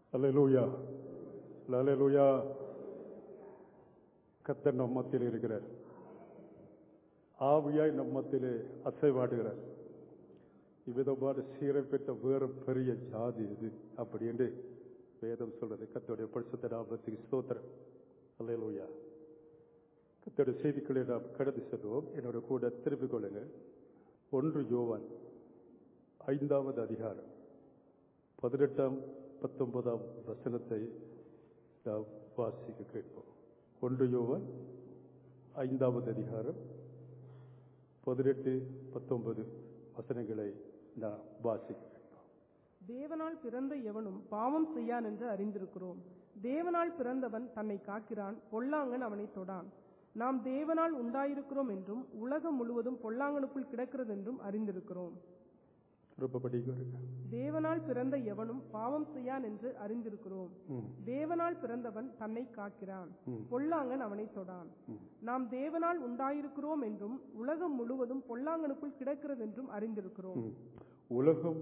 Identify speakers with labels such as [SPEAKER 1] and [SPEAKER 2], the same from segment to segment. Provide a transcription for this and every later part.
[SPEAKER 1] அல்லேலூயா, அல்லேலூயா. கர்த்தர் நம் மத்தியில் இருக்கிறார். ஆவியாய் நம் மத்தியிலே அசைவாடுகிறார். இவ்விதமான சீரை பெற்ற வேறு பெரிய ஜாதி இது அப்படி என்று வேதம் சொல்றது. கர்த்தருடைய பரிசுத்த நாமத்துக்கு ஸ்தோத்திரம். அல்லேலூயா. கர்த்தருடைய செய்திகளை நாம் கடந்து செல்வோம். என்னோட கூட திருப்பிக் கொள்ளுங்க. 1 யோவான் 5வது அதிகாரம் 18, 19 வசனத்தை நாம் வாசிக்க கேட்போம். 1 யோவான் 5வது அதிகாரம் 18, 19 வசனங்களை நாம் வாசிக்க கேட்போம்.
[SPEAKER 2] தேவனால் பிறந்த எவனும் பாவம் செய்யான் என்று அறிந்திருக்கிறோம். தேவனால் பிறந்தவன் தன்னை காக்கிறான், பொல்லாங்கன் அவனை தொடான். நாம் தேவனால் உண்டாயிருக்கிறோம் என்றும் உலகம் முழுவதும் பொல்லாங்கனுக்குள் கிடக்கிறது என்றும் அறிந்திருக்கிறோம். தேவனால் பிறந்த எவனும் பாவம் செய்யான் என்று அறிந்திருக்கிறோம். தேவனால் பிறந்தவன் தன்னை காக்கிறான், பொல்லாங்கன் அவனை தொடான். நாம் தேவனால் உண்டாயிருக்கிறோம் என்றும் உலகம் முழுவதும் பொல்லாங்கனுக்குள் கிடக்கிறது என்றும் அறிந்திருக்கிறோம்.
[SPEAKER 1] உலகம்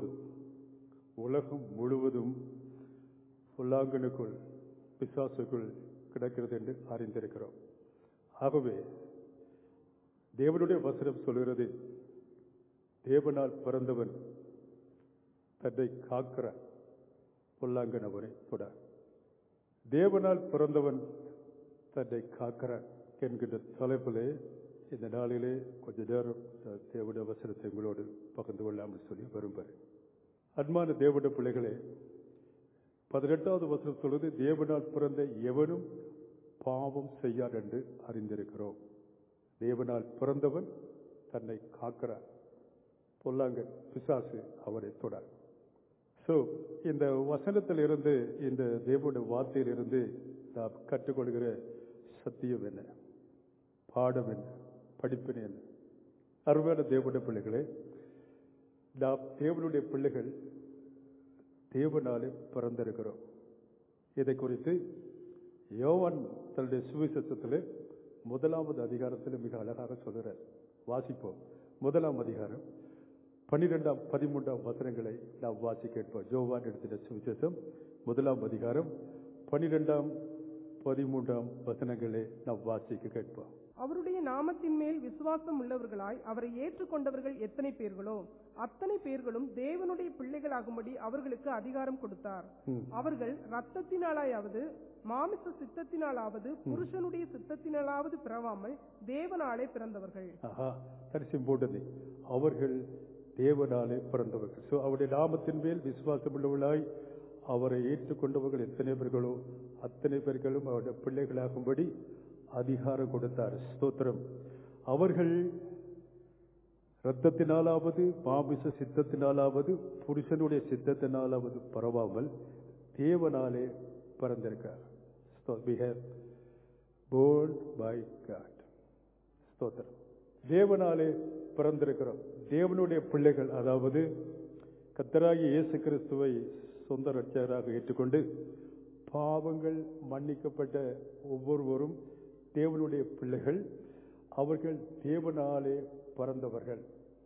[SPEAKER 1] முழுவதும் பொல்லாங்கனுக்குள் பிசாசுக்குள் கிடக்கிறது என்று அறிந்திருக்கிறோம். ஆகவே தேவனுடைய வசனம் சொல்கிறது, தேவனால் பிறந்தவன் தன்னை காக்கிறான், பொல்லாங்கன் அவனை தொடான். தேவனால் பிறந்தவன் தன்னை காக்கிறான் என்கின்ற தலைப்பிலே இந்த நாளிலே கொஞ்ச நேரம் தேவனுடைய வசனத்தை உங்களோடு பகிர்ந்து கொள்ளாமல் சொல்லி விரும்புகிறேன். அன்பான தேவனுடைய பிள்ளைகளே, 18வது வசனம் சொல்வது, தேவனால் பிறந்த எவனும் பாவம் செய்யார் என்று அறிந்திருக்கிறோம். தேவனால் பிறந்தவன் தன்னை காக்கிறான், பொல்லாங்கன் பிசாசு அவரை தொடார். இந்த வசனத்திலிருந்து, இந்த தேவனுடைய வார்த்தையிலிருந்து நாம் கற்றுக்கொள்கிற சத்தியம் என்ன, பாடம் என்ன, படிப்பினை என்ன? அருமையான தேவனுடைய பிள்ளைகளே, நாம் தேவனுடைய பிள்ளைகள், தேவனாலே பிறந்திருக்கிறோம். இதை குறித்து யோவான் தன்னுடைய சுவிசேஷத்திலே 1வது அதிகாரத்தில் மிக அழகாக சொல்கிறார். வாசிப்போம். 1ஆம் அதிகாரம் 12, 13 வசனங்களை நாம் வாசி கேட்போம். யோவான் எடுத்த சுவிசேஷம் 1ஆம் அதிகாரம் 12, 13 வசனங்களை நாம் வாசிக்க கேட்போம்.
[SPEAKER 2] அவருடைய நாமத்தின் மேல் விசுவாசம் உள்ளவர்களாய் அவரை ஏற்றுக்கொண்டவர்கள் எத்தனை பேர்களோ அத்தனை பேர்களும் தேவனுடைய பிள்ளைகளாகும்படி அவர்களுக்கு அதிகாரம் கொடுத்தார். அவர்கள் இரத்தத்தினாலாவது மாமிச சித்தத்தினாலாவது புருஷனுடைய சித்தத்தினாலாவது பிறவாமல் தேவனாலே பிறந்தவர்கள்.
[SPEAKER 1] அவர்கள் தேவனாலே பிறந்தவர்கள். அவருடைய நாமத்தின் மேல் விசுவாசம் உள்ளவர்களாய் அவரை ஏற்றுக்கொண்டவர்கள் எத்தனை பேர்களோ அத்தனை பேர்களும் அவருடைய பிள்ளைகளாகும்படி அதிகாரம் கொடுத்தார். ஸ்தோத்திரம். அவர்கள் இரத்தத்தினாலாவது மாமிச சித்தத்தினாலாவது புருஷனுடைய சித்தத்தினாலாவது பரவாமல் தேவனாலே பிறந்திருக்கார். தேவனாலே பிறந்திருக்கிறோம். தேவனுடைய பிள்ளைகள், அதாவது கர்த்தராகிய இயேசு கிறிஸ்துவை சொந்த இரட்சகராக ஏற்றுக்கொண்டு பாவங்கள் மன்னிக்கப்பட்ட ஒவ்வொருவரும் தேவனுடைய பிள்ளைகள். அவர்கள் தேவனாலே பிறந்தவர்கள்.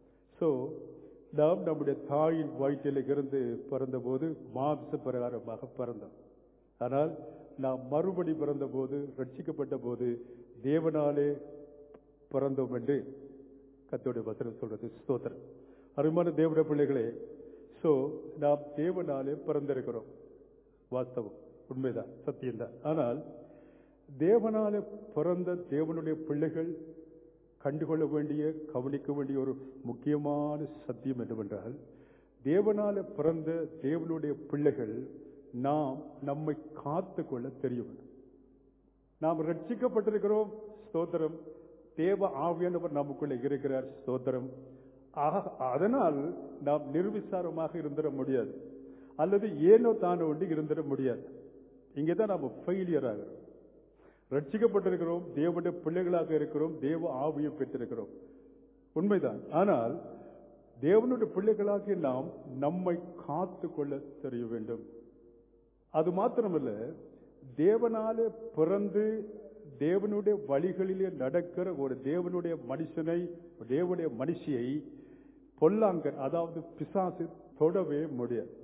[SPEAKER 1] நாம் நம்முடைய தாயின் வயிற்றில் இருந்து பிறந்தபோது மாம்ச பிரகாரமாக பிறந்தோம். ஆனால் நாம் மறுபடி பிறந்த போது, ரட்சிக்கப்பட்ட போது தேவனாலே பிறந்தோம் என்று கர்த்தருடைய வசனம் சொல்றது. ஸ்தோத்திரம். அருமையான தேவனுடைய பிள்ளைகளே, நாம் தேவனாலே பிறந்திருக்கிறோம். வாஸ்தவம், உண்மைதான், சத்தியம்தான். ஆனால் தேவனாலே பிறந்த தேவனுடைய பிள்ளைகள் கண்டுகொள்ள வேண்டிய, கவனிக்க வேண்டிய ஒரு முக்கியமான சத்தியம் என்னவென்றால், தேவனாலே பிறந்த தேவனுடைய பிள்ளைகள் நாம் நம்மை காத்து கொள்ள தெரியும். நாம் ரட்சிக்கப்பட்டிருக்கிறோம். ஸ்தோத்திரம். தேவ ஆவியானவர் நமக்குள்ள இருக்கிறார். ஸ்தோத்திரம். அதனால் நாம் நிர்விசாரமாக இருந்திட முடியாது, அல்லது ஏனோ தானோ ஒன்று இருந்திட முடியாது. இங்கேதான் நாம் ஃபெயிலியர் ஆகிறோம். ரட்சிக்கப்பட்டிருக்கிறோம், தேவனுடைய பிள்ளைகளாக இருக்கிறோம், தேவ ஆவியை பெற்றிருக்கிறோம், உண்மைதான். ஆனால் தேவனுடைய பிள்ளைகளாக நாம் நம்மை காத்து கொள்ள தெரிய வேண்டும். அது மாத்திரமல்ல, தேவனாலே பிறந்து தேவனுடைய வழிகளிலே நடக்கிற ஒரு தேவனுடைய மனுஷனை, தேவனுடைய மனுஷியை பொல்லாங்கன், அதாவது பிசாசு தொடவே முடியாது.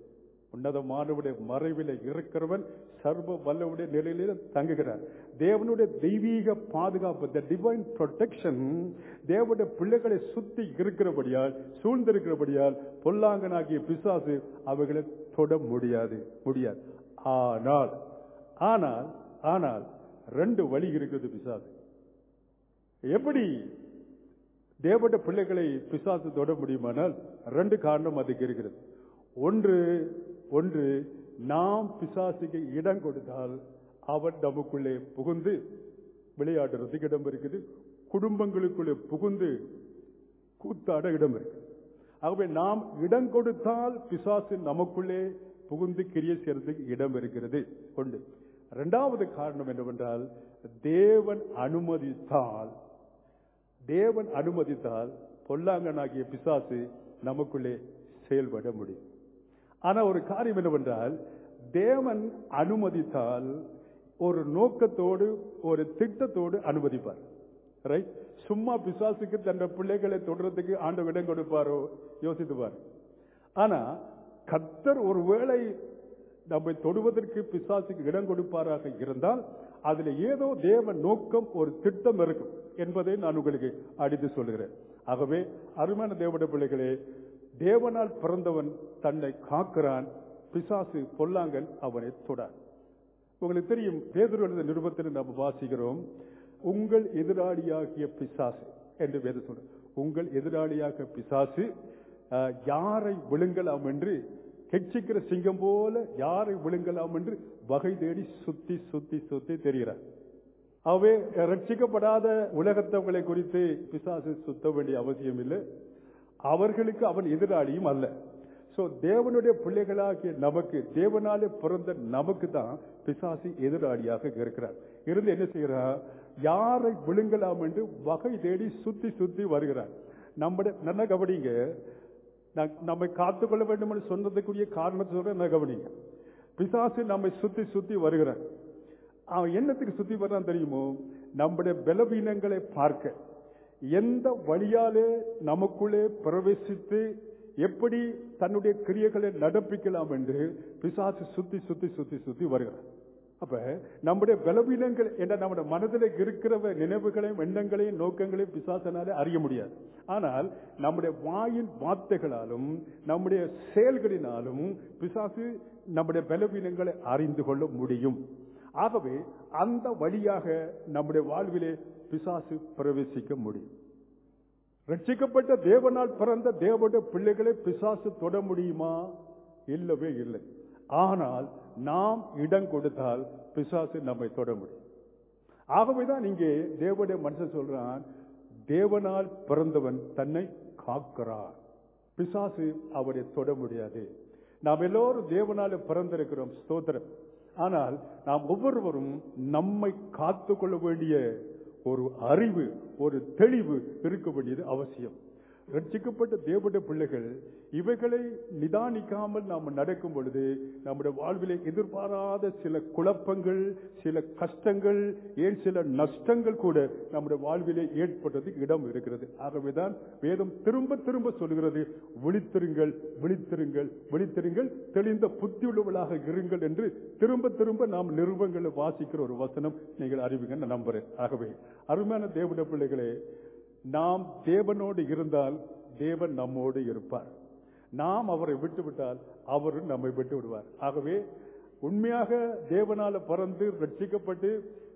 [SPEAKER 1] உன்னதமானவுடைய மறைவில இருக்கிறவன் சர்வ வல்லவுடைய நிலையில தங்குகிறார். தேவனுடைய தெய்வீக பாதுகாப்பு, the divine protection, தேவனுடைய பிள்ளைகளை சுத்தி இருக்கிறபடியால், சூழ்ந்திருக்கிறபடியால் பொல்லாங்கனாகிய பிசாசு அவைகளை தொட முடியாது. ஆனால் ஆனால் ஆனால் ரெண்டு வழி இருக்குது பிசாசு. எப்படி தேவனுடைய பிள்ளைகளை பிசாசு தொட முடியுமானால் ரெண்டு காரணம் அதுக்கு இருக்கிறது. ஒன்று நாம் பிசாசுக்கு இடம் கொடுத்தால் அவன் நமக்குள்ளே புகுந்து விளையாடுறதுக்கு இடம் இருக்குது, குடும்பங்களுக்குள்ளே புகுந்து கூத்தாட இடம் இருக்கு. ஆகவே நாம் இடம் கொடுத்தால் பிசாசு நமக்குள்ளே புகுந்து கிரியை செய்யறதுக்கு இடம் இருக்கிறது. ஒன்று. இரண்டாவது காரணம் என்னவென்றால் தேவன் அனுமதித்தால் பொல்லாங்கனாகிய பிசாசு நமக்குள்ளே செயல்பட முடியும். ஆனா ஒரு காரியம் என்னவென்றால் தேவன் அனுமதித்தால் ஒரு நோக்கத்தோடு ஒரு திட்டத்தோடு அனுமதிப்பார். ரைட்? சும்மா பிசாசுக்கு தன் பிள்ளைகளை தொடர்றதுக்கு ஆண்டவர் இடம் கொடுப்பாரோ யோசித்துப்பார். ஆனா கர்த்தர் ஒருவேளை நம்மை தொடுவதற்கு பிசாசுக்கு இடம் கொடுப்பாராக இருந்தால் அதுல ஏதோ தேவ நோக்கம், ஒரு திட்டம் இருக்கும் என்பதை நான் உங்களுக்கு அடித்து சொல்கிறேன். ஆகவே அருமையான தேவனுடைய பிள்ளைகளே, தேவனால் பிறந்தவன் தன்னை காக்கிறான், பிசாசு பொல்லாங்கன் அவனை தொடான். உங்களுக்கு தெரியும், பேதுரு எழுதிய நிருபத்தில் நாம் வாசிக்கிறோம், உங்கள் எதிராளியாகிய பிசாசு என்று வேதம் சொல்ற. உங்கள் எதிராளியாக பிசாசு யாரை விழுங்கலாம் என்று, கெச்சிக்கிற சிங்கம் போல யாரை விழுங்கலாம் என்று வகை தேடி சுத்தி சுத்தி சுத்தி தெரிகிறார். அவை ரட்சிக்கப்படாத உலகத்தவங்களை குறித்து பிசாசு சுத்த வேண்டிய அவசியம் இல்லை. அவர்களுக்கு அவன் எதிராளியும் அல்ல. சோ தேவனுடைய பிள்ளைகளாகிய நமக்கு, தேவனாலே பிறந்த நமக்கு தான் பிசாசு எதிராளியாக இருக்கிறார். இருந்து என்ன செய்கிறார்? யாரை விழுங்கலாம் என்று வகை தேடி சுத்தி சுத்தி வருகிறார். நம்முடைய நல்ல கவனிங்க, நம்மை காத்துக்கொள்ள வேண்டும் என்று சொன்னதுக்குரிய காரணத்தை சொல்ற கவனிங்க. பிசாசு நம்மை சுத்தி சுத்தி வருகிறார். அவன் என்னத்துக்கு சுத்தி வர்றான் தெரியுமோ? நம்முடைய பலவீனங்களை பார்க்க, எந்த வழியாலே நமக்குள்ளே பிரவேசித்து எப்படி தன்னுடைய கிரியைகளை நடப்பிக்கலாம் என்று பிசாசு சுத்தி சுத்தி சுத்தி சுத்தி வருகிறார். அப்ப நம்முடைய பலவீனங்கள் என்ற நம்முடைய மனதில் இருக்கிற நினைவுகளையும் எண்ணங்களையும் நோக்கங்களையும் பிசாசனாலே அறிய முடியாது. ஆனால் நம்முடைய வாயின் வார்த்தைகளாலும் நம்முடைய செயல்களினாலும் பிசாசு நம்முடைய பலவீனங்களை அறிந்து கொள்ள முடியும். ஆகவே அந்த வழியாக நம்முடைய வாழ்விலே பிசாசு பிரவேசிக்க முடியும். ரட்சிக்கப்பட்ட தேவனால் பிறந்த தேவனுடைய பிள்ளைகளை பிசாசு தொட முடியுமா? இல்லவே இல்லை. ஆனால் நாம் இடம் கொடுத்தால் பிசாசு நம்மை தொட முடியும். ஆகவேதான் இங்கே தேவனுடைய மனுஷன் சொல்றான், தேவனால் பிறந்தவன் தன்னை காக்கிறான், பிசாசு அவரை தொட முடியாது. நாம் எல்லோரும் தேவனால பிறந்திருக்கிறோம், ஸ்தோத்திரம். ஆனால் நாம் ஒவ்வொருவரும் நம்மை காத்துக்கொள்ள வேண்டிய ஒரு அறிவு, ஒரு தெளிவு இருக்க வேண்டியது அவசியம். ரட்சிக்கப்பட்ட தேவனுடைய பிள்ளைகள் இவைகளை நிதானிக்காமல் நாம் நடக்கும் பொழுது நம்முடைய வாழ்விலே எதிர்பாராத சில குழப்பங்கள், சில கஷ்டங்கள், ஏன் சில நஷ்டங்கள் கூட நம்முடைய வாழ்விலே ஏற்பட்டதுக்கு இடம் இருக்கிறது. ஆகவேதான் வேதம் திரும்ப திரும்ப சொல்கிறது, விழித்திருங்கள், விழித்திருங்கள், விழித்திருங்கள், தெளிந்த புத்தியுள்ளவர்களாக இருங்கள் என்று திரும்ப திரும்ப நாம் நிருபங்களை வாசிக்கிற ஒரு வசனம் நீங்கள் அறிவீங்க நான் நம்புறேன். ஆகவே அருமையான தேவனுடைய பிள்ளைகளே, நாம் தேவனோடு இருந்தால் தேவன் நம்மோடு இருப்பார். நாம் அவரை விட்டுவிட்டால் அவரும் நம்மை விட்டு விடுவார். ஆகவே உண்மையாக தேவனால பிறந்து ரட்சிக்கப்பட்டு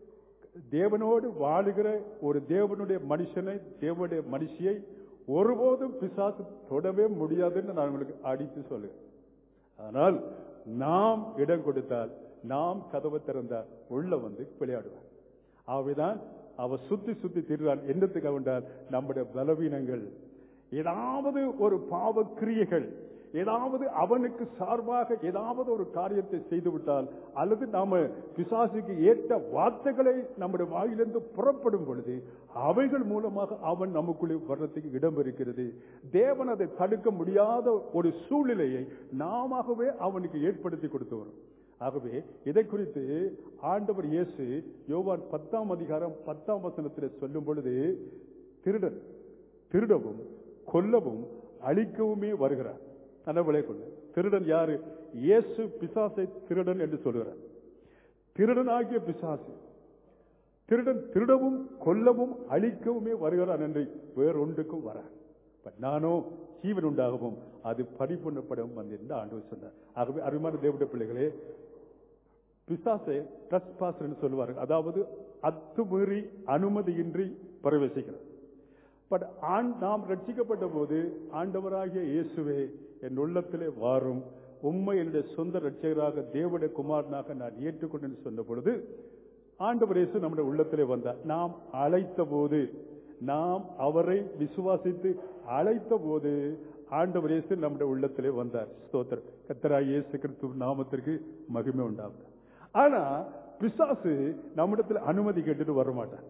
[SPEAKER 1] தேவனோடு வாழுகிற ஒரு தேவனுடைய மனுஷனை, தேவனுடைய மனுஷியை ஒருபோதும் பிசாசு தொடவே முடியாதுன்னு நான் உங்களுக்கு அடித்து சொல்லுவேன். ஆனால் நாம் இடம் கொடுத்தால், நாம் கதவை திறந்தால் உள்ள வந்து விளையாடுவார். ஆகவேதான் அவர் சுத்தி சுத்தி திரிறான். என்னத்துக்கு அவன்றால் நம்முடைய பலவீனங்கள், ஏதாவது ஒரு பாவ கிரியைகள், ஏதாவது அவனுக்கு சார்பாக ஏதாவது ஒரு காரியத்தை செய்துவிட்டால், அல்லது நாம பிசாசுக்கு ஏற்ற வார்த்தைகளை நம்முடைய வாயிலிருந்து புறப்படும் பொழுது அவைகள் மூலமாக அவன் நமக்குள்ளே வர்றதுக்கு இடம் இருக்கிறது. தேவன் அதை தடுக்க முடியாத ஒரு சூழ்நிலையை நாமவே அவனுக்கு ஏற்படுத்தி கொடுத்து வரும். ஆகவே இதை குறித்து ஆண்டவர் இயேசு யோவான் 10ஆம் அதிகாரம் 10ஆம் வசனத்தில் சொல்லும் பொழுது, திருடவும் கொல்லவும் அழிக்கவுமே வருகிறார். நல்ல விளை கொள்ள திருடன் யாரு? இயேசு பிசாசை திருடன் என்று சொல்கிறார். திருடனாகிய பிசாசு திருடன் திருடவும் கொல்லவும் அழிக்கவுமே வருகிறான் என்று வேறொன்றுக்கும் வர. நானோ ஜீவன் உண்டாகவும் அது பரிபூர்ணப்படவும் வந்தேன் என்று ஆண்டவர் சொன்னார். ஆகவே அருமையான தேவனுடைய பிள்ளைகளே, பிசாசை ட்ரெஸ்பாஸ் என்று சொல்லுவார்கள். அதாவது அத்துமீறி அனுமதியின்றி பிரவேசிக்கிறார். பட் நாம் ரட்சிக்கப்பட்ட போது ஆண்டவராகிய இயேசுவே என் உள்ளத்திலே வாரும், உம்மை என்னுடைய சொந்த ரட்சகராக தேவனுடைய குமாரனாக நான் ஏற்றுக்கொண்டேன் சொன்ன பொழுது ஆண்டவர் இயேசு நம்முடைய உள்ளத்திலே வந்தார். நாம் அழைத்த போது, நாம் அவரை விசுவாசித்து அழைத்த போது ஆண்டவர் இயேசு நம்முடைய உள்ளத்திலே வந்தார். ஸ்தோத்திரம். கர்த்தராகிய இயேசு கிறிஸ்து நாமத்திற்கு மகிமை உண்டாகும். ஆனா பிசாசு நம்மிடத்தில் அனுமதி கேட்டுட்டு வரமாட்டான்.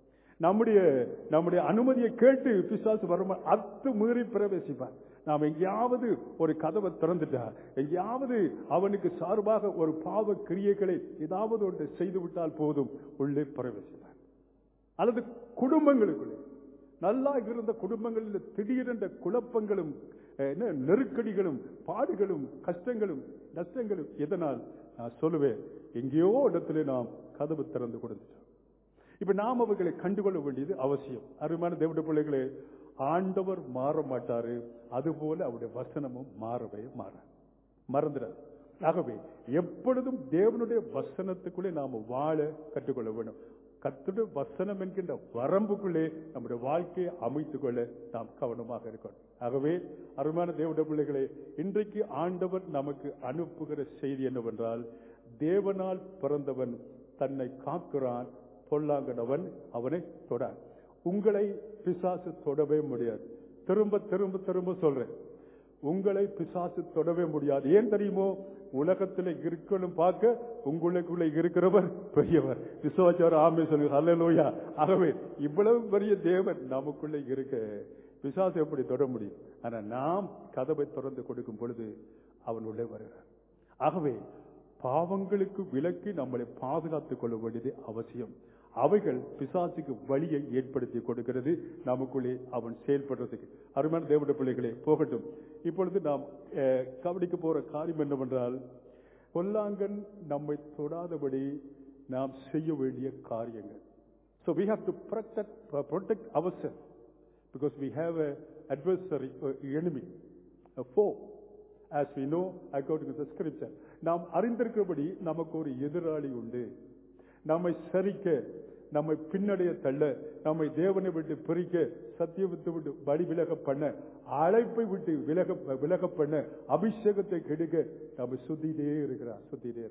[SPEAKER 1] நம்முடைய அனுமதியை கேட்டு பிசாசு வரமாட்டான். அத்துமீறி பிரவேசிப்பான். நாம் எங்கேயாவது ஒரு கதவை திறந்துட்டா, எங்கேயாவது அவனுக்கு சார்பாக ஒரு பாவ கிரியைகளை ஏதாவது ஒன்று செய்து விட்டால் போதும், உள்ளே பிரவேசிப்பான். அல்லது குடும்பங்களுக்குள்ளே நல்லா இருந்த குடும்பங்களில் திடீரென்ற குழப்பங்களும் நெருக்கடிகளும் பாடுகளும் கஷ்டங்களும் நஷ்டங்களும் எதனால்? நான் சொல்லுவேன், எங்கேயோ இடத்துல நாம் கதவு திறந்து கொடுத்துட்டோம். இப்ப நாம் அவர்களை கண்டுகொள்ள வேண்டியது அவசியம். அருமையான தேவனுடைய பிள்ளைகளே, ஆண்டவர் மாற மாட்டாரு, அதுபோல அவருடைய வசனமும் மாறவே மறந்துடாது. ஆகவே எப்பொழுதும் தேவனுடைய வசனத்துக்குள்ளே நாம வாழ கற்றுக்கொள்ள வேண்டும். கர்த்தருடைய வசனம் என்கின்ற வரம்புக்குள்ளே நம்முடைய வாழ்க்கையை அமைத்துக் கொள்ள நாம் கவனமாக இருக்கணும். ஆகவே அருமையான தேவனுடைய பிள்ளைகளே, இன்றைக்கு ஆண்டவர் நமக்கு அனுப்புகிற செய்தி என்னவென்றால், தேவனால் பிறந்தவன் தன்னை காக்கிறான், பொல்லாங்கனவன் அவனை தொடான். உங்களை பிசாசு தொடவே முடியாது. திரும்ப திரும்ப திரும்ப சொல்றேன், உங்களை பிசாசு தொடவே முடியாது. ஏன் தெரியுமோ? உலகத்தில் இருக்கணும் பார்க்க உங்களுக்குள்ள இருக்கிறவர் பெரியவர். விசுவாசர் ஆமே சொல்லுங்க, அல்லேலூயா. ஆகவே இவ்வளவு பெரிய தேவன் நமக்குள்ள இருக்க பிசாசு எப்படி தொட முடியும்? ஆனா நாம் கதவை திறந்து கொடுக்கும் பொழுது அவன் உள்ளே வருகிறார். ஆகவே பாவங்களுக்கு விலக்கி நம்மளை பாதுகாத்துக் கொள்ள வேண்டியது அவசியம். அவைகள் பிசாசுக்கு வழியை ஏற்படுத்தி கொடுக்கிறது, நமக்குள்ளே அவன் செயல்படுறதுக்கு. அருமையான தேவனுடைய பிள்ளைகளே, போகட்டும். இப்பொழுது நாம் கவனிக்க போற காரியம் என்னவென்றால், பொல்லாங்கன் நம்மை தொடாதபடி நாம் செய்ய வேண்டிய காரியங்கள். So we have to protect ourselves because we have an adversary, enemy, a foe. As we know according to the scripture, நாம் அறிந்திருக்கிறபடி நமக்கு ஒரு எதிராளி உண்டு. நம்மை சரிக்க, நம்மை பின்னடைய தள்ள, நம்மை தேவனை விட்டு பிரிக்க, சத்தியத்தை விட்டு வழி விலக பண்ண, அழைப்பை விட்டு விலக பண்ண, அபிஷேகத்தை கெடுக்க நம்ம சுத்திட்டே இருக்கிறார்.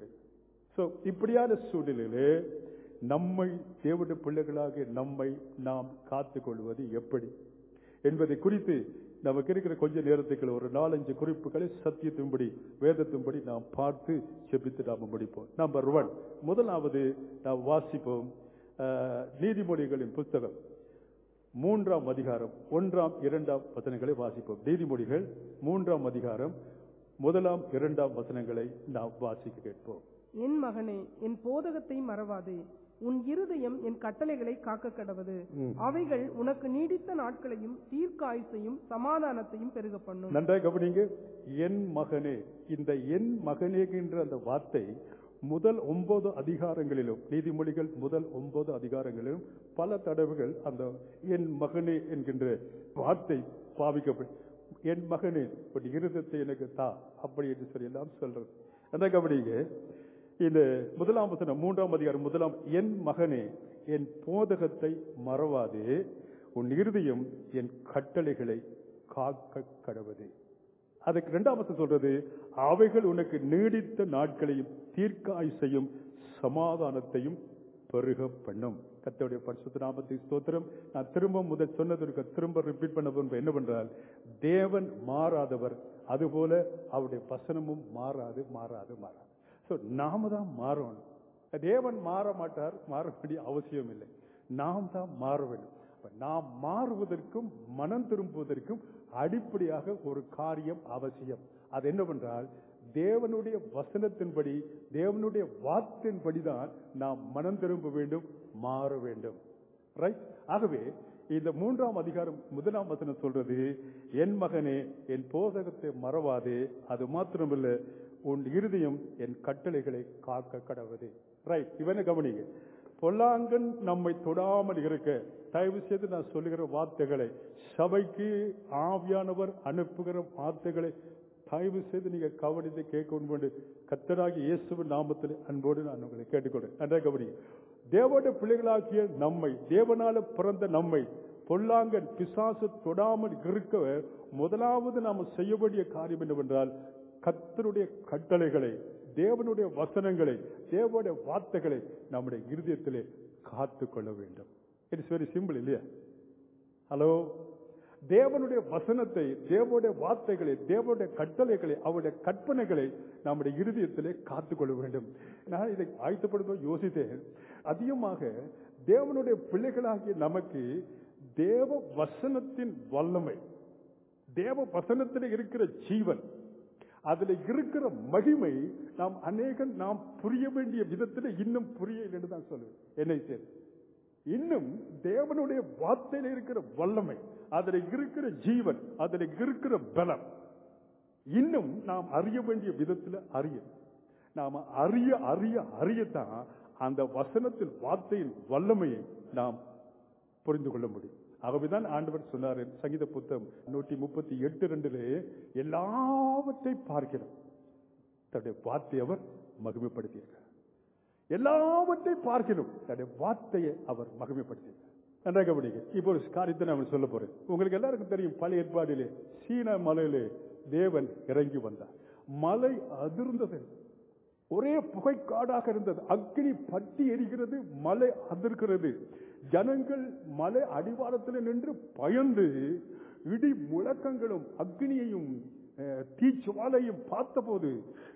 [SPEAKER 1] சோ இப்படியான சூழ்நிலையிலே நம்மை தேவனுடைய பிள்ளைகளாக நம்மை நாம் காத்துக் கொள்வது எப்படி என்பதை குறித்து நமக்கு இருக்கிற கொஞ்ச நேரத்துக்கு ஒரு 4-5 குறிப்புகளை சத்தியத்தின்படி வேதத்தின்படி நாம் பார்த்து செபித்து நாம முடிப்போம். நம்பர் 1, முதலாவது நாம் வாசிப்போம் நீதிமொழிகளின் புத்தகம் 3ஆம் அதிகாரம் 1ஆம் 2ஆம் வசனங்களை வாசிப்போம். நீதிமொழிகள் 3ஆம் அதிகாரம் 1ஆம் 2ஆம் வசனங்களை நாம் வாசிக்க கேட்போம்.
[SPEAKER 2] என் மகனே, என் போதகத்தை மறவாதே, உன் இருதயம் என் கட்டளைகளை காக்க கடவது. அவைகள் உனக்கு நீடித்த நாட்களையும் தீர்க்காயுசையும் சமாதானத்தையும் பெருக பண்ணும்.
[SPEAKER 1] நன்றாக கவனிங்க. என் மகனே, இந்த என் மகனே என்ற அந்த வார்த்தை முதல் 9 அதிகாரங்களிலும், நீதிமொழிகள் முதல் 9 அதிகாரங்களிலும் பல தடவைகள் அந்த என் மகனே என்கின்ற வார்த்தை பாவிக்கப்படும். என் மகனே, இருதயத்தை எனக்கு தா, அப்படி என்று சொல்லி எல்லாம் சொல்றது. அந்த கவனிங்க, இந்த 1ஆம் வசனம் 3ஆம் அதிகாரம் 1ஆம், என் மகனே, என் போதகத்தை மறவாதே, உன் இருதயம் என் கட்டளைகளை காக்க கடவது. அதுக்கு 2ஆம் வசனம் சொல்றது, அவைகள் உனக்கு நீடித்த நாட்களையும் தீர்க்காயுசையும் சமாதானத்தையும் பெருக பண்ணும். கர்த்தருடைய பரிசுத்த நாமத்துக்கு ஸ்தோத்திரம். நான் திரும்ப முதல் சொன்னதற்கு திரும்ப ரிப்பீட் பண்ண என்னவென்றால், தேவன் மாறாதவர், அதுபோல அவருடைய வசனமும் மாறாது. நாம தான் மாறணும். தேவன் மாற மாட்டார், மாற வேண்டிய அவசியம் இல்லை. நாம் தான் மாற வேண்டும். நாம் மாறுவதற்கும் மனம் திரும்புவதற்கும் அடிப்படையாக ஒரு காரியம் அவசியம். அது என்னவென்றால், தேவனுடைய வசனத்தின்படி, தேவனுடைய வார்த்தையின்படிதான் நாம் மனம் திரும்ப வேண்டும், மாற வேண்டும். ரைட்? ஆகவே இந்த 3ஆம் அதிகாரம் 1ஆம் வசனம் சொல்றது, என் மகனே என் போதகத்தை மறவாதே, அது மாத்திரமல்ல உன் இருதயம் என் கட்டளைகளை காக்க கடவுது. ரைட், இவனை கவனிங்க. பொல்லாங்கன் நம்மை தொடாமல் இருக்க தயவு செய்து நான் சொல்லுகிற வார்த்தைகளை, சபைக்கு ஆவியானவர் அனுப்புகிற வார்த்தைகளை தயவு செய்து நீங்க கவனித்து கேட்க வேண்டும். கர்த்தராகிய இயேசுவின் நாமத்தில் அன்போடு நான் உங்களை கேட்டுக்கொள்றேன். நன்றாக கவனிங்க. தேவனுடைய பிள்ளைகளாகிய நம்மை, தேவனால பிறந்த நம்மை பொல்லாங்கன் பிசாசு தொடாமல் இருக்க முதலாவது நாம் செய்ய வேண்டிய காரியம் என்னவென்றால், கர்த்தருடைய கட்டளைகளை, தேவனுடைய வசனங்களை, தேவனுடைய வார்த்தைகளை நம்முடைய இருதயத்திலே காத்து கொள்ள வேண்டும். இட்ஸ் வெரி சிம்பிள் இல்லையா? ஹலோ, தேவனுடைய வசனத்தை, தேவனுடைய வார்த்தைகளை, தேவனுடைய கட்டளைகளை, அவருடைய கற்பனைகளை நம்முடைய இருதயத்திலே காத்துக்கொள்ள வேண்டும். நான் இதை ஆயத்தப்படுத்த யோசித்தேன். அதிகமாக தேவனுடைய பிள்ளைகளாகிய நமக்கு தேவ வசனத்தின் வல்லமை, தேவ வசனத்தில் இருக்கிற ஜீவன், அதுல இருக்கிற மகிமை நாம் புரிய வேண்டிய விதத்தில் இன்னும் புரிய என்று தான் சொல்லுவேன். என்னை சேர்த்து இன்னும் தேவனுடைய வார்த்தையில இருக்கிற வல்லமை, அதில் இருக்கிற ஜீவன், அதில் இருக்கிற பலம் இன்னும் நாம் அறிய வேண்டிய விதத்தில் நாம அறியத்தான் அந்த வசனத்தின் வார்த்தையின் வல்லமையை நாம் புரிந்து கொள்ள முடியும். ஆகவேதான் ஆண்டவர் சொன்னார் சங்கீத புத்தகம் 138:2 எல்லாவற்றை பார்க்கிறோம் தன்னுடைய வார்த்தை அவர் மகிமைப்படுத்தியிருக்கிறார். எல்லாவற்றை பார்க்கிறோம் தன்னுடைய வார்த்தையை அவர் மகிமைப்படுத்தியிருக்கிறார். நன்றாக கவனிங்க. இப்போ ஒரு காரியத்தை நான் சொல்ல போறேன். உங்களுக்கு எல்லாருக்கும் தெரியும், பழைய ஏற்பாடிலே சீனா மலையிலே தேவன் இறங்கி வந்தார். மலை அதிர்ந்தது, ஒரே புகைக்காடாக இருந்தது, அக்னி பற்றி எரிகிறது, மலை அதிர்கிறது. ஜனங்கள் மலை அடிவாரத்தில் நின்று பயந்து இடி முழக்கங்களும் அக்னியையும் தீச்சுவாலையும் பார்த்தபோது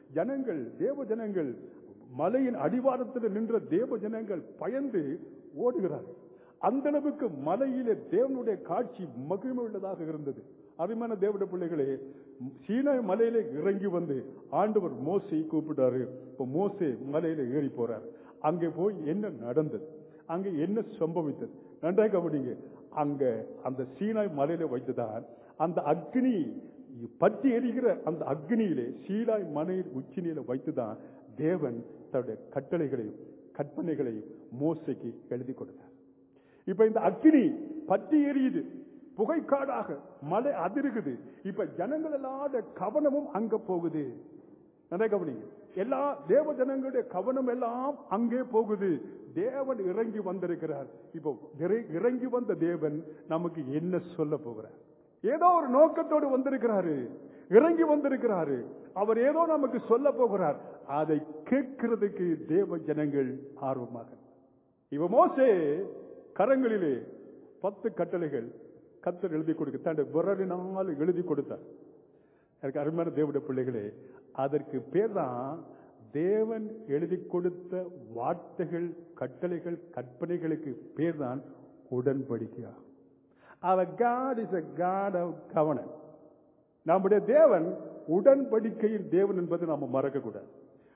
[SPEAKER 1] தேவ ஜனங்கள் மலையின் அடிவாரத்தில் நின்ற தேவ ஜனங்கள் பயந்து ஓடுகிறார்கள். அந்த அளவுக்கு மலையிலே தேவனுடைய காட்சி மகிமை உள்ளதாக இருந்தது. அருமையான தேவனுடைய பிள்ளைகளே, சீனாய் மலையில இறங்கி வந்து ஆண்டவர் மோசேயை கூப்பிட்டாரு. இப்ப மோசே மலையில ஏறி போறார். அங்கே போய் என்ன நடந்தது, அங்க என்ன சம்பவித்தது நன்றாக கவனிங்க. அங்க அந்த சீனாய் மலையில வைத்துதான் அந்த அக்னி பற்றி எரிகிற அந்த அக்னியிலே சீனாய் மலையின் உச்சினியில வைத்துதான் தேவன் தன்னுடைய கட்டளைகளையும் கற்பனைகளையும் மோசைக்கு எழுதி கொடுத்தார். இப்ப இந்த அக்னி பற்றி எரியுது, புகைக்காடாக மலை அதிருகுது. இப்ப ஜனங்கள் எல்லாருடைய கவனமும் அங்க போகுது. நிறைய கவனிங்க, எல்லா தேவ ஜனங்களுடைய கவனம் எல்லாம் அங்கே போகுது. தேவன் இறங்கி வந்திருக்கிறார். இப்போ இறங்கி வந்த தேவன் நமக்கு என்ன சொல்ல போகிறார்? ஏதோ ஒரு நோக்கத்தோடு வந்திருக்கிறாரு, இறங்கி வந்திருக்கிறாரு. அவர் ஏதோ நமக்கு சொல்ல போகிறார். அதை கேட்கிறதுக்கு தேவ ஜனங்கள் ஆர்வமாக. இவ மோசே கரங்களிலே 10 கட்டளைகள் கர்த்தர் எழுதி கொடுக்க தன்னுடைய விரலினால் எழுதி கொடுத்தார். எனக்கு அருமையான தேவனுடைய பிள்ளைகளே, அதற்கு பேர் தான் தேவன் எழுதி கொடுத்த வார்த்தைகள், கட்டளைகள், கற்பனைகளுக்கு பேர் தான் உடன்படிக்கை. Our God is a God of covenant. நம்முடைய தேவன் உடன்படிக்கையின் தேவன் என்பதை நாம மறக்க கூடாது.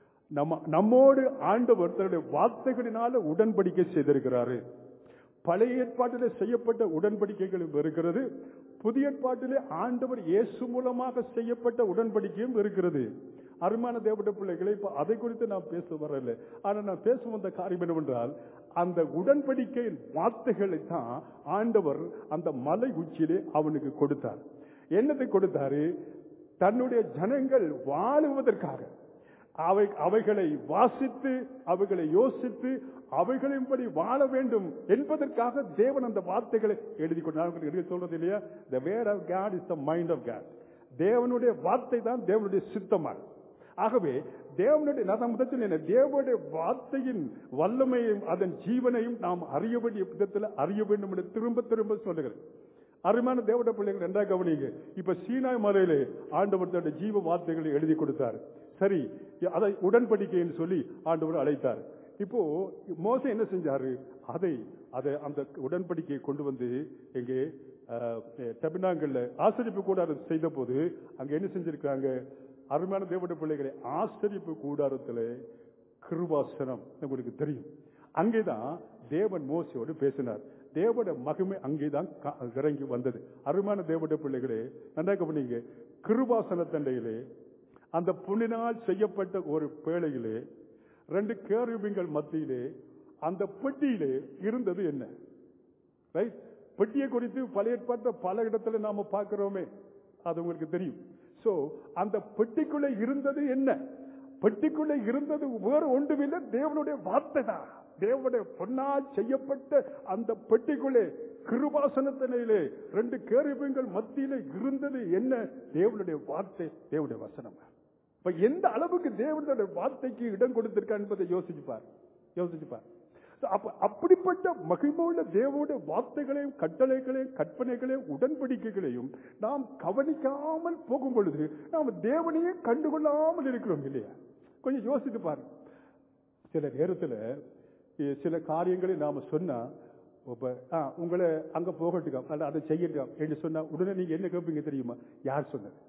[SPEAKER 1] நம்மோடு ஆண்டவர் தன்னுடைய வார்த்தைகளினால உடன்படிக்கை செய்திருக்கிறாரு. பழைய ஏற்பாட்டிலே செய்யப்பட்ட உடன்படிக்கைகளும் இருக்கிறது, புதிய ஏற்பாட்டிலே ஆண்டவர் இயேசு மூலமாக செய்யப்பட்ட உடன்படிக்கையும் இருக்கிறது. அருமையான தேவனுடைய பிள்ளைகளை, இப்ப அதை குறித்து நான் பேச வரல. ஆனா நான் பேச வந்த காரியம் என்னவென்றால், அந்த உடன்படிக்கையின் வார்த்தைகளை தான் ஆண்டவர் அந்த மலை உச்சியிலே அவனுக்கு கொடுத்தார். என்னத்தை கொடுத்தாரு? தன்னுடைய ஜனங்கள் வாழுவதற்காக அவைகளை வாசித்து, அவைகளை யோசித்து, அவைகளின்படி வாழ வேண்டும் என்பதற்காக தேவன் அந்த வார்த்தைகளை எழுதி கொண்டார். சொல்றது இல்லையா, the word of God is the mind of God. தேவனுடைய வார்த்தை தான் தேவனுடைய சித்தமாக. ஆகவே தேவனுடைய வார்த்தையின் வல்லமையும் அதன் ஜீவனையும் நாம் அறிய வேண்டிய விதத்தில் அறிய வேண்டும் என்று திரும்ப திரும்ப சொல்லுகிறேன். அருமையான தேவனுடைய பிள்ளைகள் நன்றாக கவனிங்க. இப்ப சீனாய் மலையிலே ஆண்டவர் தன்னுடைய ஜீவ வார்த்தைகளை எழுதி கொடுத்தார். சரி, அதை உடன்படிக்கைன்னு சொல்லி ஆண்டவர் அழைத்தார். இப்போ மோசே என்ன செஞ்சாரு? அதை அந்த உடன்படிக்கையை கொண்டு வந்து எங்கே டபினாங்கல்ல ஆசரிப்பு கூடாரம் செய்த போது அங்க என்ன செஞ்சிருக்காங்க? அருமையான தேவனுடைய பிள்ளைகளை, ஆசரிப்பு கூடாரத்தில் கிருபாசனம் உங்களுக்கு தெரியும். அங்கேதான் தேவன் மோசையோடு பேசினார். தேவனுடைய மகிமை அங்கேதான் இறங்கி வந்தது. அருமையான தேவனுடைய பிள்ளைகளே, நன்றாக கவனிங்க. கிருபாசன தண்டையிலே அந்த புண்ணினால் செய்யப்பட்ட ஒரு பேழையிலே 2 கேருபீன்கள் மத்தியிலே அந்த பெட்டியிலே இருந்தது என்ன? ரைட்? பெட்டியை குறித்து பழைய ஏற்பாட்டு பல இடத்துல நாம பார்க்கிறோமே, அது உங்களுக்கு தெரியும். சோ அந்த பெட்டிக்குள்ளே இருந்தது என்ன? பெட்டிக்குள்ளே இருந்தது வேறு ஒன்றுமில்லை, தேவனுடைய வார்த்தை தான். தேவனுடைய பொன்னால் செய்யப்பட்ட அந்த பெட்டிக்குள்ளே கிருபாசனத்திலே 2 கேருபீன்கள் மத்தியிலே இருந்தது என்ன? தேவனுடைய வார்த்தை, தேவனுடைய வசனம். இப்ப எந்த அளவுக்கு தேவனுடைய வார்த்தைக்கு இடம் கொடுத்திருக்கான் என்பதை யோசிச்சுப்பார். அப்படிப்பட்ட மகிமையுள்ள தேவனுடைய வார்த்தைகளையும் கட்டளைகளையும் கற்பனைகளையும் உடன்படிக்கைகளையும் நாம் கவனிக்காமல் போகும் பொழுது நாம் தேவனையே கண்டுகொள்ளாமல் இருக்கிறோம் இல்லையா? கொஞ்சம் யோசித்து பாருங்க. சில நேரத்தில் சில காரியங்களை நாம சொன்னா, உங்களை அங்க போகட்டுக்காம் அல்ல அதை செய்யட்டும் என்று சொன்னா உடனே நீங்க என்ன கேட்பீங்க தெரியுமா? யார் சொன்னது?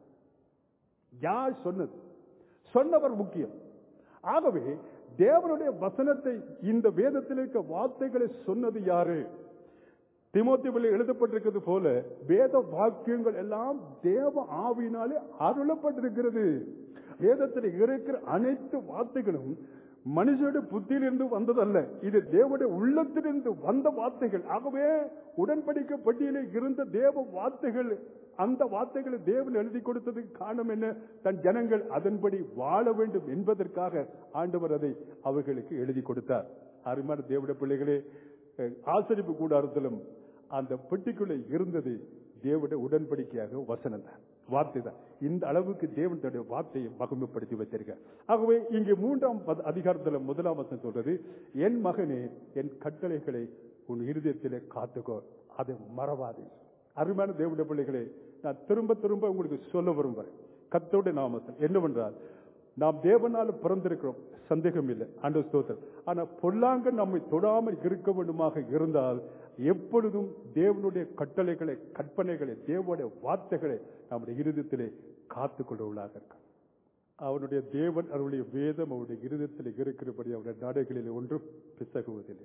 [SPEAKER 1] யார் சொன்னது? சொன்னவர் முக்கியம். ஆகவே தேவனுடைய வசனத்தை, இந்த வேதத்தில் இருக்க வார்த்தைகளை சொன்னது யாரு? தீமோத்தேயுவில் எழுதப்பட்டிருக்கிறது போல வேத வாக்கியங்கள் எல்லாம் தேவ ஆவியினாலே அருளப்பட்டிருக்கிறது. வேதத்தில் இருக்கிற அனைத்து வார்த்தைகளும் மனுஷனுடைய புத்தியிலிருந்து வந்ததல்ல, இது தேவனுடைய உள்ளத்திலிருந்து வந்த வார்த்தைகள். ஆகவே உடன்படிக்கை பட்டியலே இருந்த தேவ வார்த்தைகள், அந்த வார்த்தைகளை தேவன் எழுதி கொடுத்ததுக்கு காரணம் என்ன? தன் ஜனங்கள் அதன்படி வாழ வேண்டும் என்பதற்காக ஆண்டவர் அதை அவர்களுக்கு எழுதி கொடுத்தார். அருமையான தேவனுடைய பிள்ளைகளே, ஆசரிப்பு கூடாரத்திலும் அந்த பெட்டிக்குள்ளே இருந்தது தேவனுடைய உடன்படிக்கையாக வசனம் தான், வார்த்தை தான். இந்த அளவுக்கு தேவன் தன்னுடைய வார்த்தையை மகிமைப்படுத்தி வச்சிருக்கார். ஆகவே இங்கே 3ஆம் அதிகாரத்தில் 1ஆம் வசனம் சொல்றது, என் மகனே என் கட்டளைகளை உன் இருதயத்திலே காத்துக்கோ, அதை மறவாதே. அருமையான தேவனுடைய பிள்ளைகளே, நான் திரும்ப திரும்ப உங்களுக்கு சொல்ல விரும்புகிறேன் கர்த்தருடைய நாமத்தில் என்னவென்றால், நாம் தேவனால பிறந்திருக்கிறோம், சந்தேகம் இல்லை, ஆண்டவர் ஸ்தோத்திரம். ஆனா பொல்லாங்க நம்மை தொடாமல் இருக்க வேண்டுமாக இருந்தால் எப்பொழுதும் தேவனுடைய கட்டளைகளை கற்பனைகளை தேவனுடைய வார்த்தைகளை நம்முடைய இருதயத்திலே காத்துக்கொள்வதாக இருக்க. அவனுடைய தேவன் அவருடைய வேதம் அவருடைய இருதயத்தில் இருக்கிறபடி அவருடைய நடைகளில் ஒன்றும் பிசகுவதில்லை.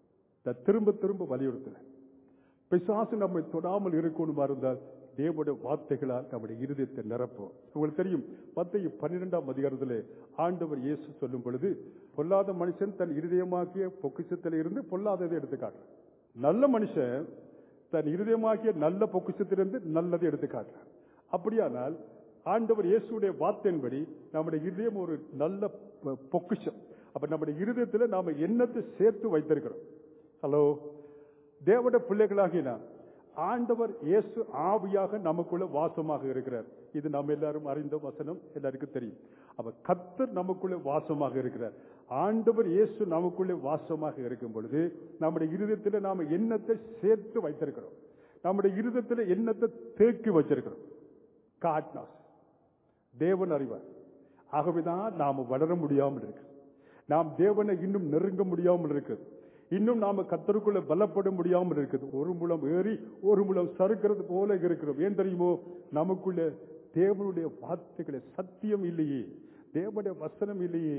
[SPEAKER 1] திரும்ப திரும்ப வலியுறுத்தினேன். பிசாசு நம்மை தொடாமல் இருக்கணுமா இருந்தால் தேவனுடைய வார்த்தைகளால் நம்முடைய இருதயத்தை நிரப்போம். உங்களுக்கு தெரியும், மத்தேயு 12ஆம் அதிகாரத்திலே ஆண்டவர் இயேசு சொல்லும் பொழுது, பொல்லாத மனுஷன் தன் இருதயமாக்கிய பொக்கிஷத்தில் இருந்து பொல்லாததை எடுத்துக்காட்டு, நல்ல மனுஷன் தன் இருதயமாக்கிய நல்ல பொக்கிஷத்திலிருந்து நல்லதை எடுத்துக்காட்டுறார். அப்படியானால் ஆண்டவர் இயேசுடைய வார்த்தையின்படி நம்முடைய இருதயம் ஒரு நல்ல பொக்கிஷம். அப்ப நம்முடைய இருதயத்தில் நாம என்னத்தை சேர்த்து வைத்திருக்கிறோம்? ஹலோ, தேவனுடைய பிள்ளைகளாகினா ஆண்டவர் இயேசு ஆவியாக நமக்குள்ள வாசமாக இருக்கிறார். இது நம்ம எல்லாரும் அறிந்த வசனம், எல்லாருக்கும் தெரியும். அப்ப கர்த்தர் நமக்குள்ள வாசமாக இருக்கிறார். ஆண்டவர் இயேசு நமக்குள்ளே வாசமாக இருக்கும் பொழுது நம்முடைய இருதயத்தில் நாம எண்ணத்தை சேர்த்து வைத்திருக்கிறோம். நம்முடைய இருதயத்தில் எண்ணத்தை தேக்கி வச்சிருக்கிறோம். காட்னாஸ் தேவன் அறிவார். ஆகவேதான் நாம வளர முடியாமல் இருக்கு, நாம் தேவனை இன்னும் நெருங்க முடியாமல் இருக்குது, இன்னும் நாம கர்த்தருக்குள்ள பலப்பட முடியாமல் இருக்குது. ஒரு முழம் ஏறி ஒரு முழம் சறுக்கிறது போல இருக்கிறோம். ஏன் தெரியுமோ? நமக்குள்ள தேவனுடைய வார்த்தைகளை சத்தியம் இல்லையே, தேவனுடைய வசனம் இல்லையே.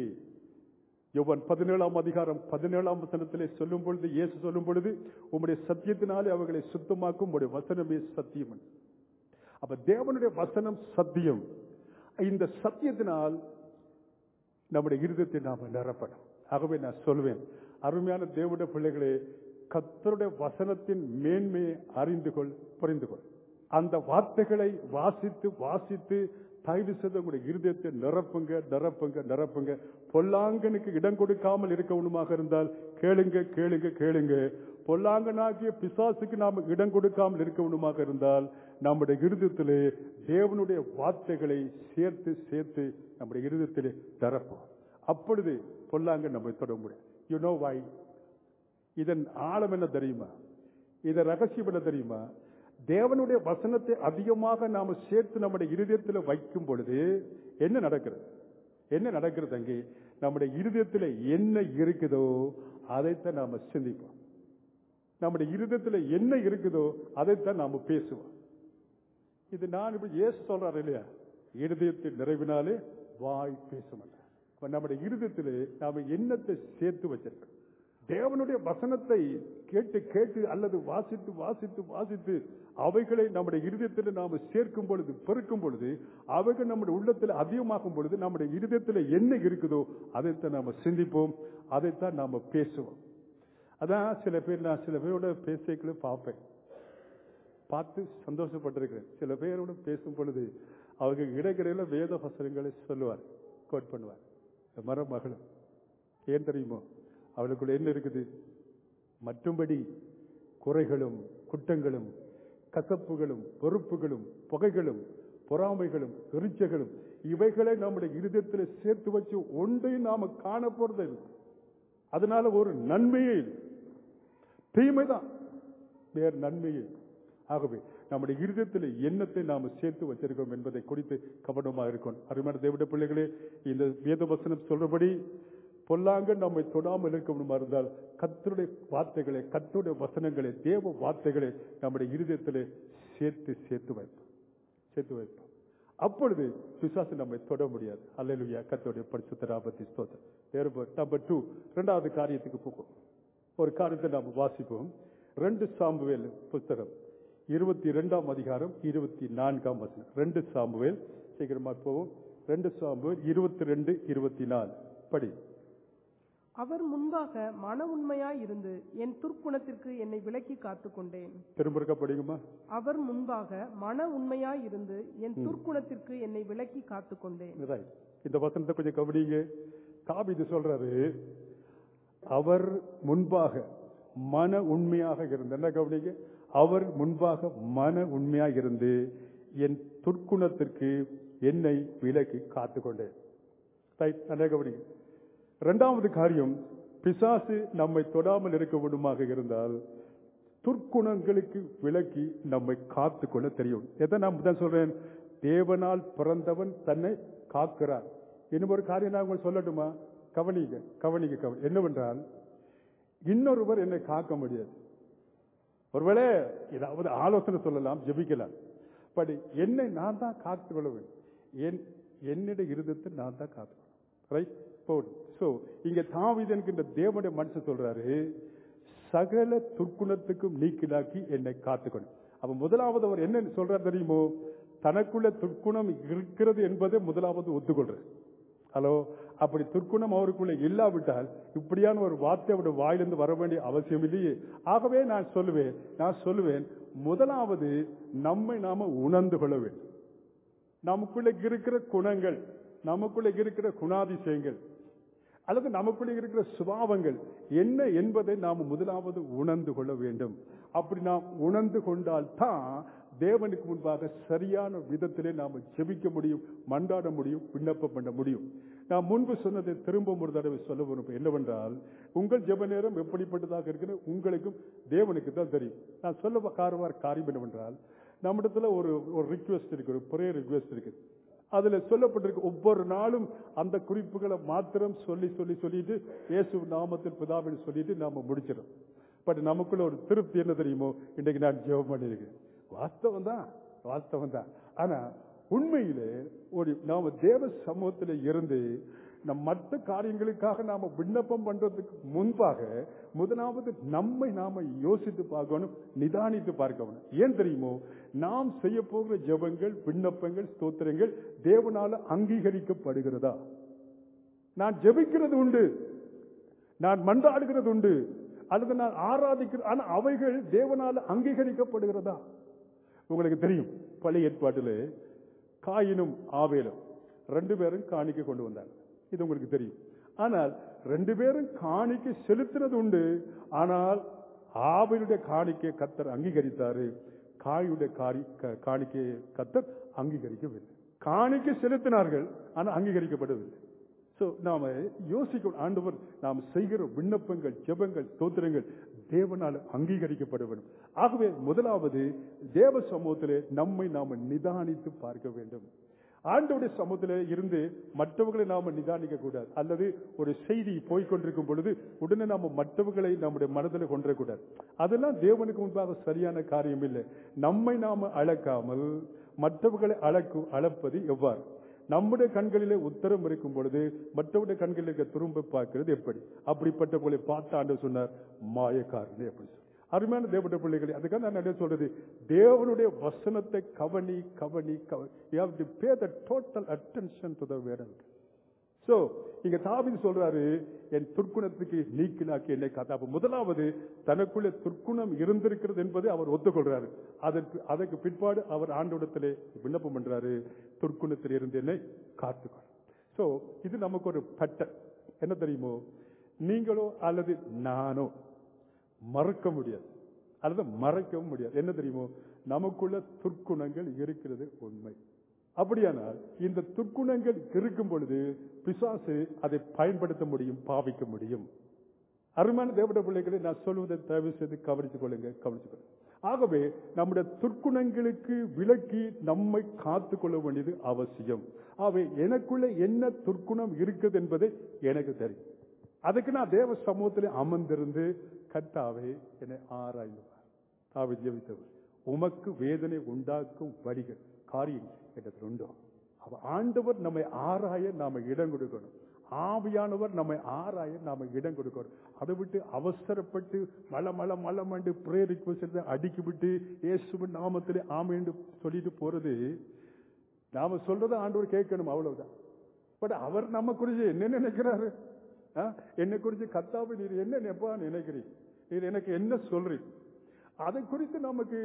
[SPEAKER 1] யோவான் 17ஆம் அதிகாரம் 17ஆம் வசனத்திலே சொல்லும் பொழுது, இயேசு சொல்லும் பொழுது, உம்முடைய சத்தியத்தினாலே அவர்களை சுத்தமாக்கும், உம்முடைய வசனமே சத்தியம். அப்ப தேவனுடைய வசனம் சத்தியம். இந்த சத்தியத்தினால் நம்முடைய இருதயத்தை நாம நிரப்பணும். ஆகவே நான் சொல்வேன், அருமையான தேவனுடைய பிள்ளைகளே, கர்த்தருடைய வசனத்தின் மேன்மையை அறிந்து கொள், புரிந்து கொள். அந்த வார்த்தைகளை வாசித்து வாசித்து தயவு செய்து உங்களுடைய இருதயத்தை நிரப்புங்க, நிரப்புங்க, நிரப்புங்க. பொல்லாங்கனுக்கு இடம் கொடுக்காமல் இருக்கணுமாக இருந்தால் கேளுங்க, கேளுங்க, கேளுங்க. பொல்லாங்கனாகிய பிசாசுக்கு நாம் இடம் கொடுக்காமல் இருக்கணுமாக இருந்தால் நம்முடைய இருதயத்திலே தேவனுடைய வார்த்தைகளை சேர்த்து சேர்த்து நம்முடைய இருதயத்திலே நிரப்போம். அப்பொழுது பொல்லாங்க நம்மை தொட முடியும். You know why? இதன் ஆழம் என்ன தெரியுமா? இதன் ரகசியம் என்ன தெரியுமா? தேவனுடைய வசனத்தை அதிகமாக நாம சேர்த்து நம்முடைய இருதயத்தில் வைக்கும் பொழுது என்ன நடக்கிறது? என்ன நடக்கிறது? அங்கே நம்முடைய இருதயத்தில் என்ன இருக்குதோ அதைத்தான் நாம சிந்திப்போம். நம்முடைய இருதயத்தில் என்ன இருக்குதோ அதைத்தான் நாம பேசுவோம். இது நான் இப்ப இயேசு சொல்றாரு இல்லையா, இருதயத்தின் நிறைவினாலே வாய் பேசும். நம்முடைய இருதயத்திலே நாம எண்ணத்தை சேர்த்து வச்சிருக்கோம். தேவனுடைய வசனத்தை கேட்டு கேட்டு அல்லது வாசித்து வாசித்து வாசித்து அவைகளை நம்முடைய இருதயத்தில் நாம சேர்க்கும் பொழுது, பெருக்கும் பொழுது, அவைகள் நம்முடைய உள்ளத்தில் அதிகமாகும் பொழுது, நம்முடைய இருதயத்தில் என்ன இருக்குதோ அதைத்தான் நாம சிந்திப்போம், அதைத்தான் நாம பேசுவோம். அதான் சில பேர், நான் சில பேரோட பேசிக்கல பார்ப்பேன், பார்த்து சந்தோஷப்பட்டிருக்கிறேன். சில பேரோட பேசும் பொழுது அவங்க இடைக்கிடையில வேத வசனங்களை சொல்லுவார், கோட் பண்ணுவார். மருமகளும் ஏன் தெரியுமோ, அவளுக்குள்ள என்ன இருக்குது? மற்றும்படி குறைகளும் குற்றங்களும் கசப்புகளும் பொறுப்புகளும் புகைகளும் பொறாமைகளும் எரிச்சைகளும் இவைகளை நம்முடைய இருதயத்தில் சேர்த்து வச்சு ஒன்றையும் நாம காண போறது. அதனால ஒரு நன்மையே தீமைதான், வேறு நன்மையே. ஆகவே நம்முடைய இருதயத்தில் எண்ணத்தை நாம சேர்த்து வச்சிருக்கோம் என்பதை குறித்து கவனமாக இருக்கணும். அருமையான தேவனுடைய பிள்ளைகளே, இந்த வேத வசனம் சொல்றபடி பொல்லாங்க நம்மை தொடாமல் இருக்கணுமா இருந்தால் கர்த்தருடைய வார்த்தைகளை, கர்த்தருடைய வசனங்களை, தேவ வார்த்தைகளை நம்முடைய இருதயத்திலே சேர்த்து சேர்த்து வைப்போம். அப்பொழுது பிசாசு நம்மை தொட முடியாது. அல்லேலூயா, கர்த்தருடைய பரிசுத்த நாமத்தை ஸ்தோத்திரம். நம்பர் 2, இரண்டாவது காரியத்துக்கு போகும். ஒரு காரியத்தை நாம் வாசிப்போம். 2 சாமுவேல் புத்தகம் 22ஆம் அதிகாரம் 24ஆம் வசனம். 2 சாமுவேல், சீக்கிரமா போவோம். 2 சாமுவேல் 22-24 படி.
[SPEAKER 2] அவர் முன்பாக மன உண்மையாய் இருந்து என் துர்க்குணத்திற்கு என்னை விலக்கி காத்துக்கொண்டேன்.
[SPEAKER 1] திரும்ப படிக்குமா?
[SPEAKER 2] அவர் முன்பாக மன உண்மையாய் இருந்து என் துர்க்குணத்திற்கு என்னை விலக்கி காத்துக்கொண்டேன்.
[SPEAKER 1] இந்த வசனத்தை கொஞ்சம் கவனிங்க. தாவீது சொல்றாரு, அவர் முன்பாக மன உண்மையாக இருந்து, என்ன கவனிங்க, அவர் முன்பாக மன உண்மையாக இருந்து என் துர்க்குணத்திற்கு என்னை விலக்கி காத்துக்கொண்டேன். என்ன கவனிங்க. இரண்டாவது காரியம், பிசாசு நம்மை தொடாமல் இருக்க விடுமாக இருந்தால் துர்க்குணங்களுக்கு விலக்கி நம்மை காத்துக்கொள்ள தெரியும். எதை நான் முதல் சொல்றேன்? தேவனால் பிறந்தவன் தன்னை காக்கிறார். இன்னும் ஒரு காரியம் நான் உங்களுக்கு சொல்லட்டுமா? கவனிக்க. என்னவென்றால், இன்னொருவர் என்னை காக்க முடியாது. ஒருவேளை ஏதாவது ஆலோசனை சொல்லலாம், ஜெபிக்கலாம். பட் என்னை நான் தான் காத்துக் கொள்ள வேண்டும். என்னுடைய இருதயத்தை நான் தான் காத்துக்கணும். ரைட்? சோ இங்க தாவீது என்கின்ற தேவனுடைய மனுஷன் சொல்றாரு, சகல துர்க்குணத்துக்கும் நீக்கிலாக்கி என்னை காத்துக்கணும். அப்ப முதலாவது அவர் என்ன சொல்றாரு தெரியுமோ? தனக்குள்ள துர்க்குணம் இருக்கிறது என்பதை முதலாவது ஒத்துக்கொள்றார். ஹலோ, அப்படி துர்க்குணம் அவருக்குள்ள இல்லாவிட்டால் இப்படியான ஒரு வார்த்தை அவருடைய வாயிலிருந்து வர வேண்டிய அவசியம் இல்லையே. ஆகவே நான் சொல்லுவேன், முதலாவது நம்மை நாம உணர்ந்து கொள்ள வேண்டும். நமக்குள்ள இருக்கிற குணங்கள், நமக்குள்ள இருக்கிற குணாதிசயங்கள் அல்லது நமக்குள்ள இருக்கிற சுபாவங்கள் என்ன என்பதை நாம் முதலாவது உணர்ந்து கொள்ள வேண்டும். அப்படி நாம் உணர்ந்து கொண்டால் தான் தேவனுக்கு முன்பாக சரியான விதத்திலே நாம் ஜெபிக்க முடியும், மன்றாட முடியும், விண்ணப்பம் பண்ண முடியும். நான் முன்பு சொன்னதை திரும்ப ஒரு தடவை சொல்ல விரும்புகிறேன். என்னவென்றால், உங்கள் ஜெப நேரம் எப்படிப்பட்டதாக இருக்கிறது உங்களுக்கும் தேவனுக்கு தான் தெரியும். நான் சொல்ல காரியம் என்னவென்றால், நம்மிடத்துல ஒரு ரிக்வெஸ்ட் இருக்கு, ஒரு பிரேயர் ரிக்வெஸ்ட் இருக்கு. அதுல சொல்லப்பட்டிருக்கு, ஒவ்வொரு நாளும் அந்த குறிப்புகளை மாத்திரம் சொல்லிட்டு இயேசு நாமத்தில் பிதாவின் சொல்லிட்டு நாம முடிச்சிடும். பட் நமக்குள்ள ஒரு திருப்தி என்ன தெரியுமோ? இன்னைக்கு நான் ஜெபம் பண்ணிருக்கேன். வாஸ்தவம் தான். ஆனா உண்மையிலே நாம தேவ சமூகத்தில் இருந்து மற்ற காரியங்களுக்காக நாம விண்ணப்பம் பண்றதுக்கு முன்பாக முதலாவது நம்மை நாம யோசித்து பார்க்கணும், நிதானித்து பார்க்கணும். ஏன் தெரியுமோ? நாம் செய்ய போகிற ஜெபங்கள், விண்ணப்பங்கள், ஸ்தோத்திரங்கள் தேவனால அங்கீகரிக்கப்படுகிறதா? நான் ஜெபிக்கிறது உண்டு, நான் மன்றாடுகிறது உண்டு, அல்லது நான் ஆராதிக்கிறது, ஆனா அவைகள் தேவனால அங்கீகரிக்கப்படுகிறதா? உங்களுக்கு தெரியும், பழைய ஏற்பாட்டிலே காயினும் ஆவேலும் 2 பேரும் காணிக்க கொண்டு வந்தாங்க. இது உங்களுக்கு தெரியும். ஆனால் 2 பேரும் காணிக்கை செலுத்தினது உண்டு. ஆனால் ஆவேலுடைய காணிக்கை கர்த்தர் அங்கீகரித்தாரு, காயுடைய காணிக்கை கர்த்தர் அங்கீகரிக்கவில்லை. காணிக்கை செலுத்தினார்கள், ஆனால் அங்கீகரிக்கப்படவில்லை. நாம யோசிக்கணும், ஆண்டவர் நாம் செய்கிற விண்ணப்பங்கள், ஜெபங்கள், ஸ்தோத்திரங்கள் தேவனால் அங்கீகரிக்கப்பட வேண்டும். ஆகவே முதலாவது தேவ சமூகத்திலே நம்மை நாம நிதானித்து பார்க்க வேண்டும். ஆண்டவருடைய சமூகத்திலே இருந்து மற்றவர்களை நாம நிதானிக்க கூடாது. அல்லது ஒரு செய்தி போய்கொண்டிருக்கும் பொழுது உடனே நாம மற்றவர்களை நம்முடைய மனதில் கொண்டக்கூடாது. அதெல்லாம் தேவனுக்கு முன்பாக சரியான காரியம் இல்லை. நம்மை நாம அளக்காமல் மற்றவர்களை அளப்பது எவ்வாறு? நம்முடைய கண்களிலே உத்தரம் இருக்கும் பொழுது மற்றவருடைய கண்களில் திரும்ப பார்க்கிறது எப்படி? அப்படிப்பட்ட போல பார்த்த ஆண்டவர் சொன்னார், மாயக்காரனே அப்படி சொல்லி. அருமையான தேவனுடைய பிள்ளைகளே, அதுக்காக நான் என்ன சொல்றது, தேவனுடைய வசனத்தை கவனி கவனி கவனி. You have to pay the total attention to the word. So இங்க தாவீது சொல்றாரு, என் துர்க்குணத்துக்கு நீக்கினாக்கி என்னை காத்தா. முதலாவது தனக்குள்ளே துர்க்குணம் இருந்திருக்கிறது என்பதை அவர் ஒத்துக்கொள்றாரு. அதற்கு பிற்பாடு அவர் ஆண்டவரிடத்திலே விண்ணப்பம் பண்றாரு, துர்க்குணத்தில் இருந்து என்னை காத்துக்கொள். சோ இது நமக்கு ஒரு பட்டன். என்ன தெரியுமோ, நீங்களோ அல்லது நானோ மறக்க முடியாது, அல்லது மறைக்கவும் முடியாது. என்ன தெரியுமோ, நமக்குள்ள துர்க்குணங்கள் இருக்கிறது உண்மை. அப்படியானால் இந்த துர்க்குணங்கள் இருக்கும் பொழுது பிசாசு அதை பயன்படுத்த முடியும், பாவிக்க முடியும். அருமையான தேவனுடைய பிள்ளைகளை, நான் சொல்வதை தயவு செய்து கவனித்துக் கொள்ளுங்க. ஆகவே நம்முடைய துர்க்குணங்களுக்கு விலக்கி நம்மை காத்துக்கொள்ள வேண்டியது அவசியம். ஆகவே எனக்குள்ள என்ன துர்க்குணம் இருக்குது என்பதை எனக்கு தெரியும். அதுக்கு நான் தேவ சமூகத்தில் அமர்ந்திருந்து, கர்த்தாவே என்னை ஆராய்வார். தாவீது ஜெபித்தவர், உமக்கு வேதனை உண்டாக்கும் வழிகள் காரியங்கள் இடத்தில் உண்டோ? ஆண்டவர் நம்மை ஆராய நாம இடம் கொடுக்கணும். ஆவியானவர் நம்மை ஆராய நாம இடம் கொடுக்கணும். அதை விட்டு அவசரப்பட்டு மலமண்டு பிரேயர் ரிக்வெஸ்ட் அடிக்கி விட்டு இயேசுவின் நாமத்திலே ஆமென்னு சொல்லிட்டு போறது, நாம சொல்றதை ஆண்டவர் கேட்கணும், அவ்வளவுதான். பட் அவர் நம்ம குறிச்சு என்ன நினைக்கிறாரு? என்னை குறிச்சு கர்த்தாவே நீர் என்ன நினைக்கிறீங்க, நீர் எனக்கு என்ன சொல்றீங்க, அதை குறித்து நமக்கு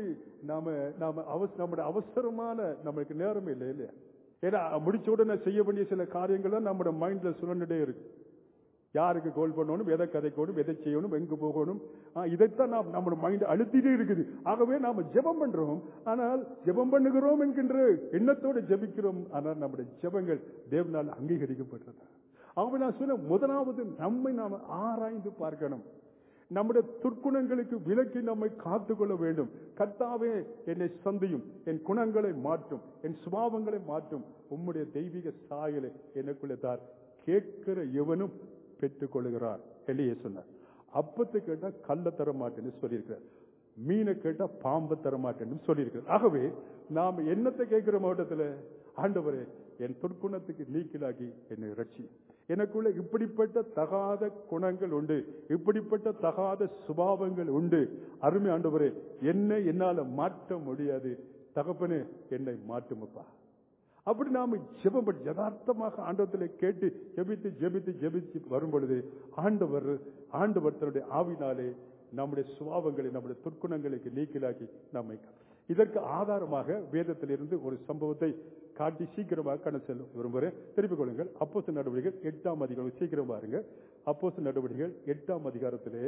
[SPEAKER 1] நம்முடைய அவசரமான நமக்கு நேரம் இல்லை இல்லையா? ஏன்னா முடிச்ச உடனே செய்ய வேண்டிய சில காரியங்கள் நம்முடைய மைண்ட்ல சுழண்டுட்டே இருக்கு. யாருக்கு கோல் பண்ணணும், எதை கதைக்கணும், எதை செய்யணும், எங்கு போகணும், இதைத்தான் நம்முடைய மைண்ட் அழுத்திட்டே இருக்குது. ஆகவே நாம ஜெபம் பண்றோம், ஆனால் ஜெபம் பண்ணுகிறோம் என்கின்ற எண்ணத்தோடு ஜெபிக்கிறோம், ஆனால் நம்முடைய ஜெபங்கள் தேவனால் அங்கீகரிக்கப்பட்டது. ஆகவே நான் சொன்ன முதலாவது நம்மை நாம ஆராய்ந்து பார்க்கணும். நம்முடைய துர்க்குணங்களுக்கு விலக்கி நம்மை காத்துக்கொள்ள வேண்டும். கர்த்தாவே என்னை சந்தியும், என் குணங்களை மாற்றும், என் சுபாவங்களை மாற்றும், உம்முடைய தெய்வீக சாயலை எனக்குள்ளே தார். கேட்கிற எவனும் பெற்றுக் கொள்கிறார் எலியே சொன்னார். அப்பத்தை கேட்டா கல்ல தர மாட்டேன்னு சொல்லியிருக்கிறார், மீனை கேட்டா பாம்பை தர மாட்டேன்னு சொல்லியிருக்கிறார். ஆகவே நாம் என்னத்தை கேட்கிற மாவட்டத்தில், ஆண்டவரே என் துர்க்குணத்துக்கு நீக்கிலாகி என்னை ரட்சி. எனக்குள்ள இப்படிப்பட்ட தகாத குணங்கள் உண்டு, இப்படிப்பட்ட தகாத சுபாவங்கள் உண்டு. அருமை ஆண்டவரே, என்னை என்னால மாற்ற முடியாது, தகப்பனே என்னை மாற்றுமப்பா. அப்படி நாம ஜெபம் யதார்த்தமாக ஆண்டவத்திலே கேட்டு ஜெபித்து ஜெபித்து ஜெபித்து வரும் பொழுது ஆண்டவர் தன்னுடைய ஆவினாலே நம்முடைய சுபாவங்களை, நம்முடைய துர்க்குணங்களுக்கு நீக்கிலாக்கி நம்மை. இதற்கு ஆதாரமாக வேதத்திலிருந்து ஒரு சம்பவத்தை காட்டி சீக்கிரமாக கணக்கு செல்ல விரும்புகிறேன். திருப்பிக் கொள்ளுங்கள். அப்போஸ்தலர் நடவடிக்கைகள் 8ஆம் அதிகாரம், சீக்கிரம் பாருங்க. அப்போஸ்தலர் நடவடிக்கைகள் 8ஆம் அதிகாரத்திலே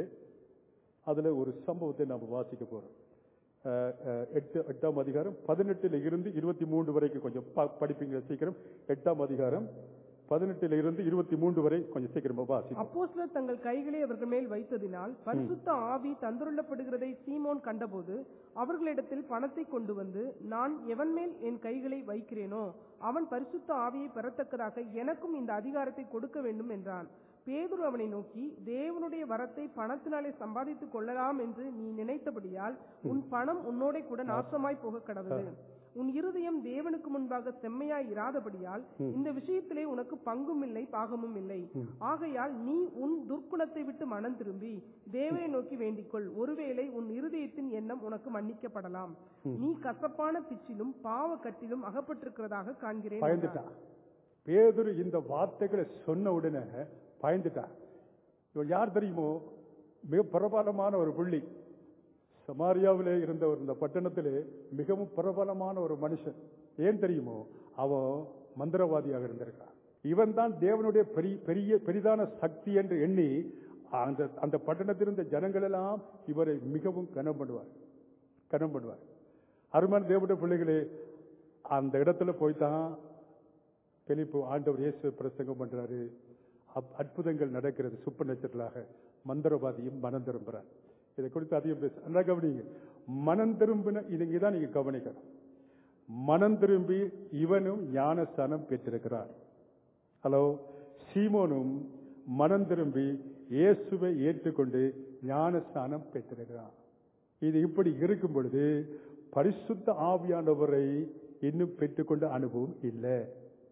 [SPEAKER 1] அதுல ஒரு சம்பவத்தை நாம் வாசிக்க போறோம். 8ஆம் அதிகாரம் 18 இருந்து 23 வரைக்கும் கொஞ்சம் படிப்பீங்க சீக்கிரம். 8ஆம் அதிகாரம் 18 இருந்து 23 வரை கொஞ்சம் சீக்கிரமா வாசி.
[SPEAKER 2] அப்போஸ்தலர் தங்கள் கைகளை அவர்கள் மேல் வைத்ததினால் பரிசுத்த ஆவி தந்துள்ளப்படுகிறதை சீமோன் கண்டபோது அவர்களிடத்தில் பணத்தை கொண்டு வந்து, நான் எவன் மேல் என் கைகளை வைக்கிறேனோ அவன் பரிசுத்த ஆவியை பெறத்தக்கதாக எனக்கும் இந்த அதிகாரத்தை கொடுக்க வேண்டும் என்றான். பேதுரு அவனை நோக்கி, தேவனுடைய வரத்தை பணத்தினாலே சம்பாதித்துக் கொள்ளலாம் என்று நீ நினைத்தபடியால் உன் பணம் உன்னோட கூட நாசமாய் போக கடவுது. உன் இருதயம் தேவனுக்கு முன்பாக செம்மையாய் இராதபடியால் இந்த விஷயத்திலே உனக்கு பங்கும் இல்லை, பாகமும் இல்லை. ஆகையால் நீ உன் துர்க்குணத்தை விட்டு மனம் திரும்பி தேவனை நோக்கி வேண்டிக்கொள். ஒருவேளை உன் இருதயத்தின் எண்ணம் உனக்கு மன்னிக்கப்படலாம். நீ கசப்பான பிச்சிலும் பாவ கட்டிலும் அகப்பட்டிருக்கிறதாக காண்கிறேன்.
[SPEAKER 1] பேதுரு இந்த வார்த்தைகளை சொன்ன உடனே பயந்துட்டார். இவர் யார் தெரியுமோ? மிக பிரபலமான ஒரு புள்ளி. சமாரியாவிலே இருந்த இந்த பட்டணத்திலே மிகவும் பிரபலமான ஒரு மனுஷன். ஏன் தெரியுமோ? அவன் மந்திரவாதியாக இருந்திருக்கான். இவன் தான் தேவனுடைய பெரிதான சக்தி என்று எண்ணி அந்த பட்டணத்தில் இருந்த ஜனங்கள் எல்லாம் இவரை மிகவும் கனம் பண்ணுவார். அருமையான தேவனுடைய பிள்ளைகளே, அந்த இடத்துல போய்தான் பிலிப்பு ஆண்டவர் இயேசு பிரசங்கம் பண்றாரு. அற்புதங்கள் நடக்கிறது. சூப்பர் நேச்சுரலாக மந்திரவாதியும் மனம் திரும்புறார். இதை குறித்து அதிகம் பேச நல்லா கவனிங்க. மனம் திரும்பின இதுதான் நீங்க கவனிக்கணும். மனம் திரும்பி இவனும் ஞானஸ்தானம் பெற்றிருக்கிறார். ஹலோ, சீமோனும் மனம் திரும்பி இயேசுவை ஏற்றுக்கொண்டு ஞானஸ்தானம் பெற்றிருக்கிறார். இது இப்படி இருக்கும் பொழுது பரிசுத்த ஆவியானவரை இன்னும் பெற்றுக்கொண்ட அனுபவம் இல்லை.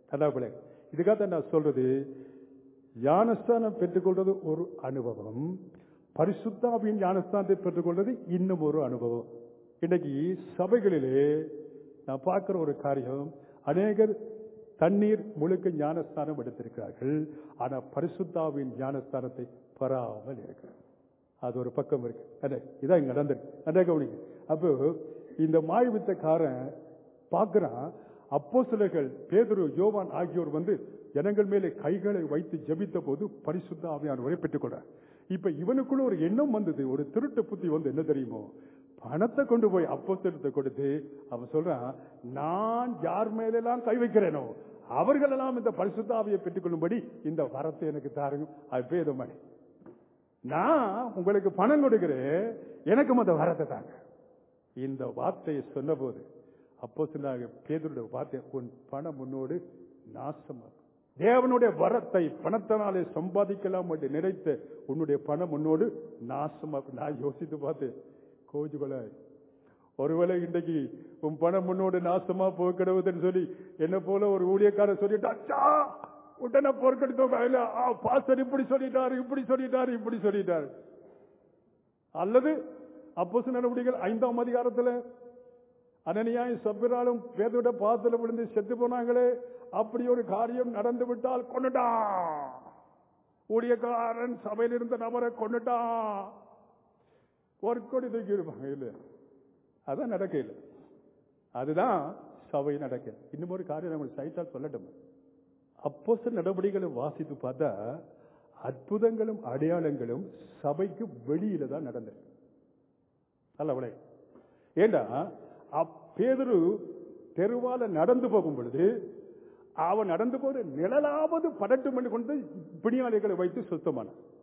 [SPEAKER 1] அதான் இதுக்காக நான் சொல்றது, ஞானஸ்தானம் பெற்றுக்கொள்வது ஒரு அனுபவம், பரிசுத்த ஆவியின் ஞானஸ்தானத்தை பெற்றுக்கொள்வது இன்னும் ஒரு அனுபவம். இன்னைக்கு சபைகளிலே நான் பார்க்கிற ஒரு காரியம், அநேகர் தண்ணீர் முழுக்க ஞானஸ்தானம் எடுத்திருக்கிறார்கள், ஆனா பரிசுத்த ஆவியின் ஞானஸ்தானத்தை பெறாமல் இருக்கிறார். அது ஒரு பக்கம் இருக்கு. இதான் இங்க நடந்திருக்கு. அதே கவனிங்க. அப்போ இந்த மாய்வித்தக்காரன் பார்க்கிறான், அப்போஸ்தலர்கள் பேதுரு, யோவான் ஆகியோர் வந்து ஜனங்கள் மேலே கைகளை வைத்து ஜெபித்த போது பரிசுத்த ஆவியானவரை பெற்றுக்கொண்டார். இப்ப இவனுக்குள்ள ஒரு எண்ணம் வந்தது, ஒரு திருட்டு புத்தி வந்து, என்ன தெரியுமோ, பணத்தை கொண்டு போய் அப்போஸ்தலத்தை கொடுத்து அவன் சொல்றான், நான் யார் மேலெல்லாம் கை வைக்கிறேனோ அவர்களெல்லாம் இந்த பரிசுத்த ஆவியை பெற்றுக்கொள்ளும்படி இந்த வரத்தை எனக்கு தாருங்க. அது பேதமணி, நான் உங்களுக்கு பணம் கொடுக்கிறேன், எனக்கும் அந்த வரத்தை தாங்க. இந்த வார்த்தையை சொன்ன போது அப்போஸ்தலனாகிய பேதுருடைய வார்த்தை, உன் பணம் உன்னோடு நாசமாகும். தேவனுடைய வரத்தை பணத்தினாலே சம்பாதிக்கலாம் என்று நினைத்த உன்னுடைய பணம் உன்னோடு நாசமாகும். நான் யோசித்து பார்த்தேன், கோஜுகொல, ஒருவேளை இன்றைக்கு உன் பணம் முன்னோடு நாசமா போக கிடவுதுன்னு சொல்லி என்ன போல ஒரு ஊழியக்காரர் சொல்லிட்டா, உடனே பொறுக்கெடுத்தோம், பாஸ்டர் இப்படி சொல்லிட்டாரு, இப்படி சொல்லிட்டாரு, இப்படி சொல்லிட்டாரு. அல்லது அப்போஸ்தலர் நடவடிக்கைகள் 5ஆம் அதிகாரத்தில் அனனியாயும் சப்பிராலும் பேதுருடைய பாதத்தில் விழுந்து செத்து போனாங்களே, அப்படி ஒரு காரியம் நடந்து விட்டால் கொண்டுட்டான், ஊழியக்காரன் சபையில் இருந்த நபரை கொண்டுட்டான், ஒரு கோடி தூக்கி இருப்பாங்க. இல்ல, அதான் நடக்க இல்லை. அதுதான் சபை நடக்க. இன்னும் ஒரு காரியம் நம்ம சைட்டால் சொல்லட்டும். அப்போஸ்தலர் நடவடிக்கைகளை வாசித்து பார்த்தா அற்புதங்களும் அடையாளங்களும் சபைக்கு வெளியில தான் நடந்தது. அல்ல, ஏண்டா பேதுரு தெருவால நடந்து போகும் பொழுது அவன் நடந்து போது நிழலாவது படட்டும் என்று கொண்டு பிணியாளிகளை வைத்து சுத்தமான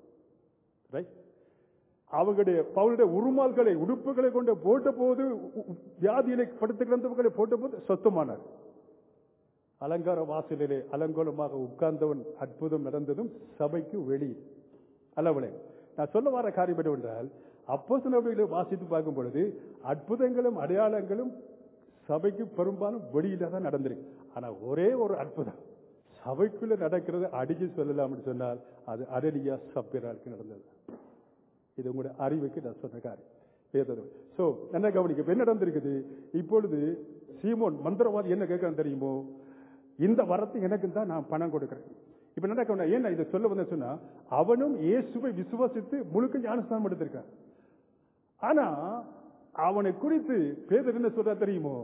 [SPEAKER 1] அவங்களுடைய பவுலுடைய உருமால்களை உடுப்புகளை கொண்டு போட்ட போது, வியாதியிலே படுத்து கிடந்தவர்களை போட்ட போது சொத்தமானார். அலங்கார வாசலிலே அலங்கோலமாக உட்கார்ந்தவன் அற்புதம் நடந்ததும் சபைக்கு வெளியே. அல்லவளே, நான் சொல்ல வர காரியம் என்னவென்றால், அப்போஸ்தலர்களை வாசித்து பார்க்கும் பொழுது அற்புதங்களும் அடையாளங்களும் சபைக்கு பெரும்பாலும் வெளியில தான் நடந்திருக்கு. ஆனா ஒரே ஒரு அற்புதம் சபைக்குள்ள நடக்கிறது அடிச்சு சொல்லலாம் சொன்னால் அது அனனியா சப்பிராளுக்கு நடந்தது. இது உங்களுடைய அறிவுக்கு நான் சொன்ன காரியம். சோ என்ன கவனிக்க, என்ன நடந்திருக்குது? இப்பொழுது சீமோன் மந்திரவாதி என்ன கேட்கறான் தெரியுமோ, இந்த வரத்தை எனக்கு தான் நான் பணம் கொடுக்கிறேன். இப்ப என்ன கவனம், ஏன் இதை சொல்ல வந்த சொன்னா, அவனும் இயேசுவை விசுவாசித்து முழுக்க ஞானஸ்தானம் எடுத்திருக்கான். ஆனா அவனை குறித்து பேதுரு என்ன சொல்ற தெரியுமோ,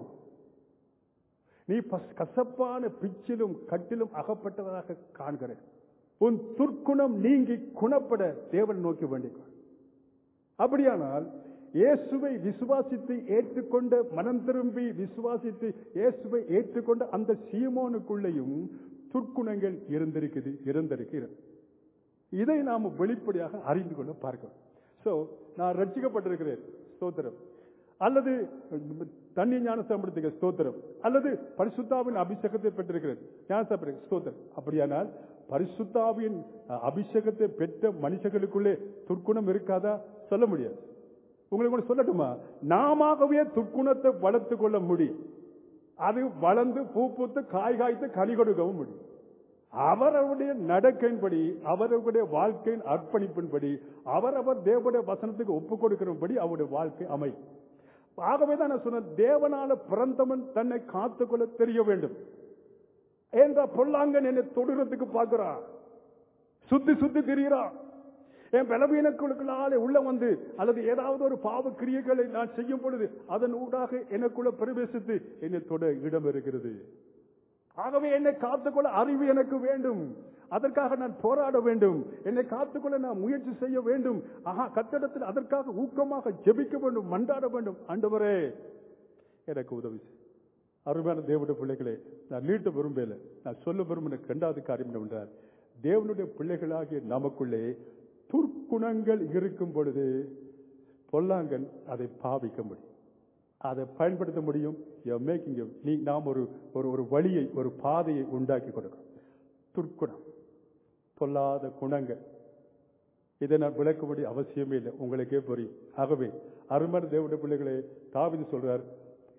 [SPEAKER 1] நீ கசப்பான பிச்சிலும் கட்டிலும் அகப்பட்டதாக காண்கிறேன், உன் துர்க்குணம் நீங்கி குணப்பட தேவன் நோக்கி வேண்டிக். அப்படியானால் இயேசுவை விசுவாசித்து ஏற்றுக்கொண்ட, மனம் திரும்பி விசுவாசித்து இயேசுவை ஏற்றுக்கொண்ட அந்த சீமோனுக்குள்ளேயும் துர்க்குணங்கள் இருந்திருக்கு. இதை நாம் வெளிப்படையாக அறிந்து கொள்ள பார்க்கிறோம். சோ நான் ரட்சிக்கப்பட்டிருக்கிறேன், ஸ்தோத்திரம். அல்லது தண்ணீர் ஞானஸ்தானம் ஸ்தோத்திரம். அல்லது பரிசுத்தாவின் அபிஷேகத்தை பெற்றிருக்கிறேன், ஞானஸ்தானம் ஸ்தோத்திரம். அப்படியானால் பரிசுத்தாவின் அபிஷேகத்தை பெற்ற மனுஷர்களுக்குள்ளே துர்க்குணம் இருக்காதா? சொல்ல முடியாது. உங்களுக்கு கூட சொல்லட்டுமா, நாமவே துர்க்குணத்தை வளர்த்துக் கொள்ள முடியும். அது வளர்ந்து பூ பூத்து காய் காய்த்து கனி கொடுக்கவும் முடியும். அவரவருடைய நடக்கையின்படி, அவரவருடைய வாழ்க்கையின் அர்ப்பணிப்பின்படி, அவரவர் தேவனுடைய வசனத்துக்கு ஒப்புக் கொடுக்கிறபடி அவருடைய வாழ்க்கை அமையும். ஆகவேதான் நான் சொன்ன, தேவனால பிறந்தவன் தன்னை காத்துக்கொள்ள தெரிய வேண்டும். என்ற பொல்லாங்கன் என்னை தொடுறதுக்கு பார்க்கிறான், சுத்தி சுத்தி திரிகிறான். என் பலவீனங்களுக்குள்ளாலே உள்ள வந்து, அல்லது ஏதாவது ஒரு பாவ கிரியைகளை நான் செய்யும் பொழுது அதன் ஊடாக எனக்குள்ள பிரவேசித்து என்னை தொட இடம் இருக்கிறது. ஆகவே என்னை காத்துக்கொள்ள அறிவு எனக்கு வேண்டும். அதற்காக நான் போராட வேண்டும். என்னை காத்துக்கொள்ள நான் முயற்சி செய்ய வேண்டும். கத்திடத்தில் அதற்காக ஊக்கமாக ஜெபிக்க வேண்டும், மன்றாட வேண்டும். ஆண்டவரே எனக்கு உதவி. அருமையான தேவனுடைய பிள்ளைகளே, நான் நீட்ட விரும்பல, நான் சொல்ல விரும்பின இரண்டாவது காரியம் என்னவென்றால், தேவனுடைய பிள்ளைகளாகிய நமக்குள்ளே துர்க்குணங்கள் இருக்கும் பொழுது பொல்லாங்கன் அதை பாவிக்க முடியும், அதை பயன்படுத்த முடியும். நாம் ஒரு வழியை, ஒரு பாதையை உண்டாக்கி கொடுக்கும். துர்க்குணம், பொல்லாத குணங்கள், இதை நான் விளக்கும்படி அவசியமே இல்லை, உங்களுக்கே புரியும். ஆகவே அருமையான தேவனுடைய பிள்ளைகளே, தாவீது சொல்றார்,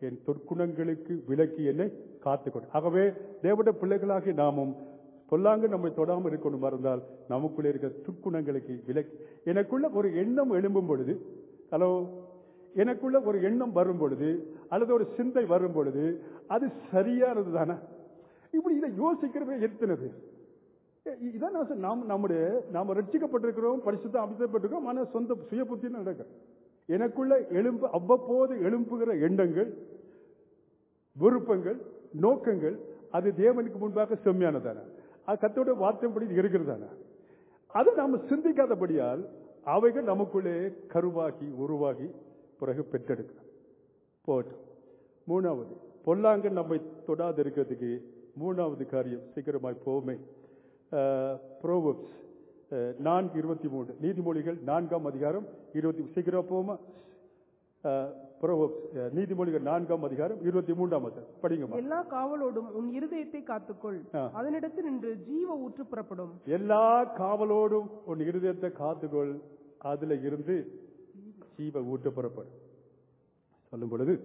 [SPEAKER 1] என் துர்க்குணங்களுக்கு விலக்கி என்னை காத்துக்கொண்டு. ஆகவே தேவனுடைய பிள்ளைகளாகி நாமும் பொல்லாங்கு நம்மை தொடாமல் இருக்கணும் இருந்தால் நமக்குள்ளே இருக்கிற துர்க்குணங்களுக்கு விலக்கி. எனக்குள்ள ஒரு எண்ணம் எழும்பும் பொழுது, எனக்குள்ள ஒரு எண்ணம் வரும் பொழுது அல்லது ஒரு சிந்தை வரும் பொழுது அது சரியானது தானே? இப்படி இதை யோசிக்கிறவே எத்தனது? இதான் நாம ரட்சிக்கப்பட்டிருக்கிறோம், பரிசுத்த அபிஷேகப்பட்டிருக்கிறோம், ஆனால் சொந்த சுய புத்தி நடக்க எனக்குள்ள அவ்வப்போது எழும்புகிற எண்ணங்கள், விருப்பங்கள், நோக்கங்கள் அது தேவனுக்கு முன்பாக செம்மையானதான? அது கர்த்தருடைய வார்த்தைப்படி இருக்கிறதான? அதை நாம சிந்திக்காதபடியால் அவைகள் நமக்குள்ளே கருவாகி உருவாகி பிறகு பெற்றெடுக்கலாம். போட்டு மூணாவது, பொல்லாங்கு நம்மை தொடாது இருக்கிறதுக்கு மூணாவது காரியம் சீக்கிரமாய் போமே. Proverbs 4:23, நீதிமொழிகள் 4ஆம் அதிகாரம் 20. சீக்கிரம் போமா? Proverbs, நீதிமொழிகள் 4ஆம் அதிகாரம் 23ஆம் வசனம் படிங்க. எல்லா காவலோடும் உன் இருதயத்தை காத்துக்கொள், அதனிடத்தில் நின்று ஜீவ ஊற்று புறப்படும். எல்லா காவலோடும் உன் இருதயத்தை காத்துக்கொள், அதுல இருந்து ஜீவ ஊற்று புறப்படும் சொல்லும் பொழுது,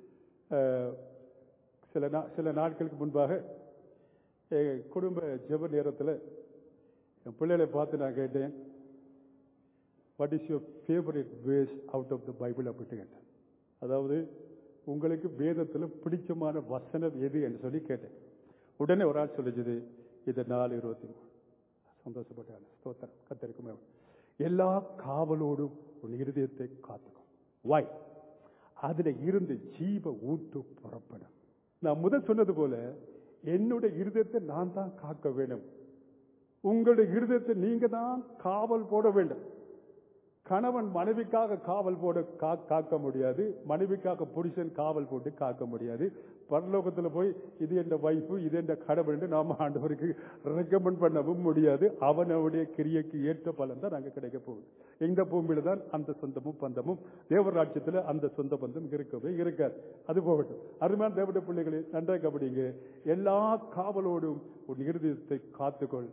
[SPEAKER 1] சில நாட்களுக்கு முன்பாக குடும்ப ஜெப நேரத்தில் என் பிள்ளைகளை பார்த்து நான் கேட்டேன், what is your favourite verse out of the Bible அப்படி கேட்டேன். அதாவது உங்களுக்கு வேதத்தில் பிடிச்சமான வசனம் எது என்று சொல்லி கேட்டேன். உடனே ஒரு ஆள் சொல்லிச்சது, இது 4:23. சந்தோஷப்பட்டாங்க. ஸ்தோத்திரம் கர்த்தருக்கு. எல்லா காவலோடும் உன் இருதயத்தை காத்துக்கும். வாய் அதுல இருந்து ஜீவ ஊற்று புறப்படும். நான் முதல் சொன்னது போல என்னுடைய இருதயத்தை நான் தான் காக்க வேண்டும். உங்களுடைய இருதயத்தை நீங்க தான் காவல் போட வேண்டும். கணவன் மனைவிக்காக காவல் போட காக்க முடியாது, மனைவிக்காக புருஷன் காவல் போட்டு காக்க முடியாது. பரலோகத்தில் போய் இது என்ற வைப்பு, இது என்ற கடவுள் என்று நாம ஆண்டவருக்கு ரெக்கமெண்ட் பண்ணவும் முடியாது. அவனுடைய கிரியைக்கு ஏற்ற பலன் தான் நாங்கள் கிடைக்க போகுது. இந்த பூமியில தான் அந்த சொந்தமும் பந்தமும், தேவராட்சியத்தில் அந்த சொந்த பந்தம் இருக்கவே இருக்காது. அது போகட்டும். அருமையான தேவனுடைய பிள்ளைகளே, நன்றாக கவனிங்க. எல்லா காவலோடும் உன் இருதயத்தை காத்துக்கொள்,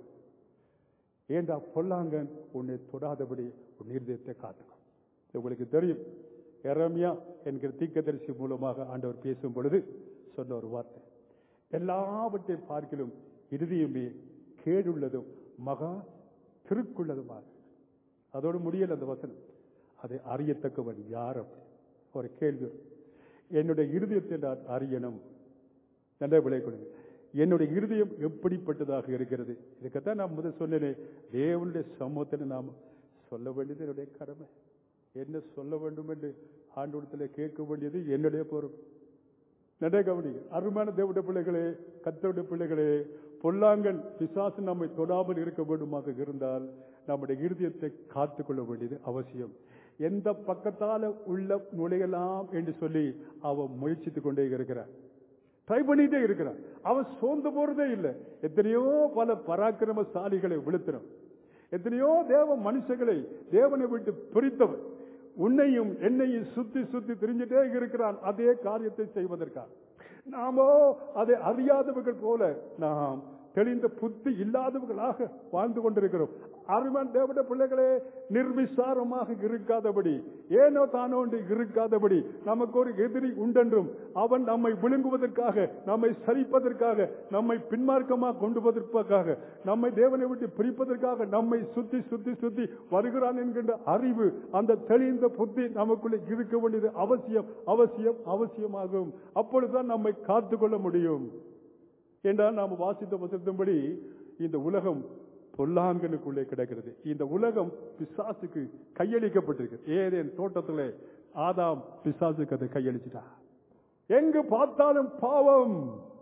[SPEAKER 1] ஏண்டா பொல்லாங்கன் உன்னை தொடாதபடி உன் இருதயத்தை காத்துக்கும். உங்களுக்கு தெரியும், எரேமியா என்கிற தீர்க்கதரிசி மூலமாக ஆண்டவர் பேசும் பொழுது சொன்ன ஒரு வார்த்தை, எல்லாவற்றை பார்க்கிலும் இருதயமே கேடுள்ளதும் மகா திருக்குள்ளதுமாக. அதோடு முடியல அந்த வசனம். அதை அறியத்தக்கவன் யார்? அப்படி ஒரு கேள்வி. என்னுடைய இருதயத்தை நான் அறியணும். நல்ல விளை கொடுங்க. என்னுடைய இருதயம் எப்படிப்பட்டதாக இருக்கிறது? இதுக்கத்தான் நான் முதல் சொன்னேனே, தேவனுடைய சமூகத்தில் நாம் சொல்ல வேண்டியது என்னுடைய கடமை. என்ன சொல்ல வேண்டும் என்று ஆண்டவரிடத்தில் கேட்க வேண்டியது என்னுடைய பொறுப்பு. நன்றி கவனிங்க. அருமையான தேவனுடைய பிள்ளைகளே, கர்த்தருடைய பிள்ளைகளே, பொல்லாங்கன் பிசாசு நம்மை தொடாமல் இருக்க வேண்டுமாக இருந்தால் நம்முடைய இருதயத்தை காத்துக்கொள்ள வேண்டியது அவசியம். எந்த பக்கத்தால உள்ள நுழையலாம் என்று சொல்லி அவன் முயற்சித்துக் கொண்டே இருக்கிறான், ட்ரை பண்ணிட்டே இருக்கிறான். அவன் சோர்ந்து போறதே இல்லை. எத்தனையோ பல பராக்கிரமசாலிகளை விழுத்தினான், எத்தனையோ தேவ மனுஷங்களை தேவனை விட்டு பிரித்தவன் உன்னையும் என்னையும் சுத்தி சுத்தி திரிஞ்சிட்டே இருக்கிறான் அதே காரியத்தை செய்வதற்காக. நாமோ அதை அறியாதவர்கள் போல, நாம் தெளிந்த புத்தி இல்லாதவர்களாக வாழ்ந்து கொண்டிருக்கிறோம். அருமையான தேவனுடைய பிள்ளைகளே, நிர்விசாரமாக இருக்காதபடி, ஏனோ தானோ இருக்காதபடி, நமக்கு ஒரு எதிரி உண்டென்றும் அவன் நம்மை விழுங்குவதற்காக, நம்மை சரிப்பதற்காக, நம்மை பின்மார்க்கமாக கொண்டு வருவதற்காக, நம்மை தேவனை விட்டு பிரிப்பதற்காக நம்மை சுத்தி சுத்தி சுத்தி வருகிறான் என்கின்ற அறிவு, அந்த தெளிந்த புத்தி நமக்குள்ளே இருக்க வேண்டியது அவசியம் அவசியம் அவசியமாகும். அப்பொழுதுதான் நம்மை காத்துக்கொள்ள முடியும். என்றால் நாம் வாசித்த வசனத்தின்படி இந்த உலகம் பொல்லாங்கனுக்குள்ளே கிடக்கிறது. இந்த உலகம் பிசாசுக்கு கையளிக்கப்பட்டிருக்கு. ஏதேன் தோட்டத்தில் ஆதாம் பிசாசுக்கு அதை கையளிச்சுட்டா. எங்கு பார்த்தாலும் பாவம்,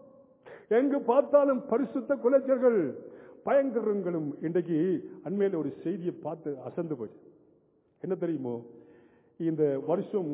[SPEAKER 1] எங்கு பார்த்தாலும் பரிசுத்த குலைச்சல்கள், பயங்கரங்களும். இன்றைக்கு அண்மையில ஒரு செய்தியை பார்த்து அசந்து போச்சு. என்ன தெரியுமோ, இந்த வருஷம்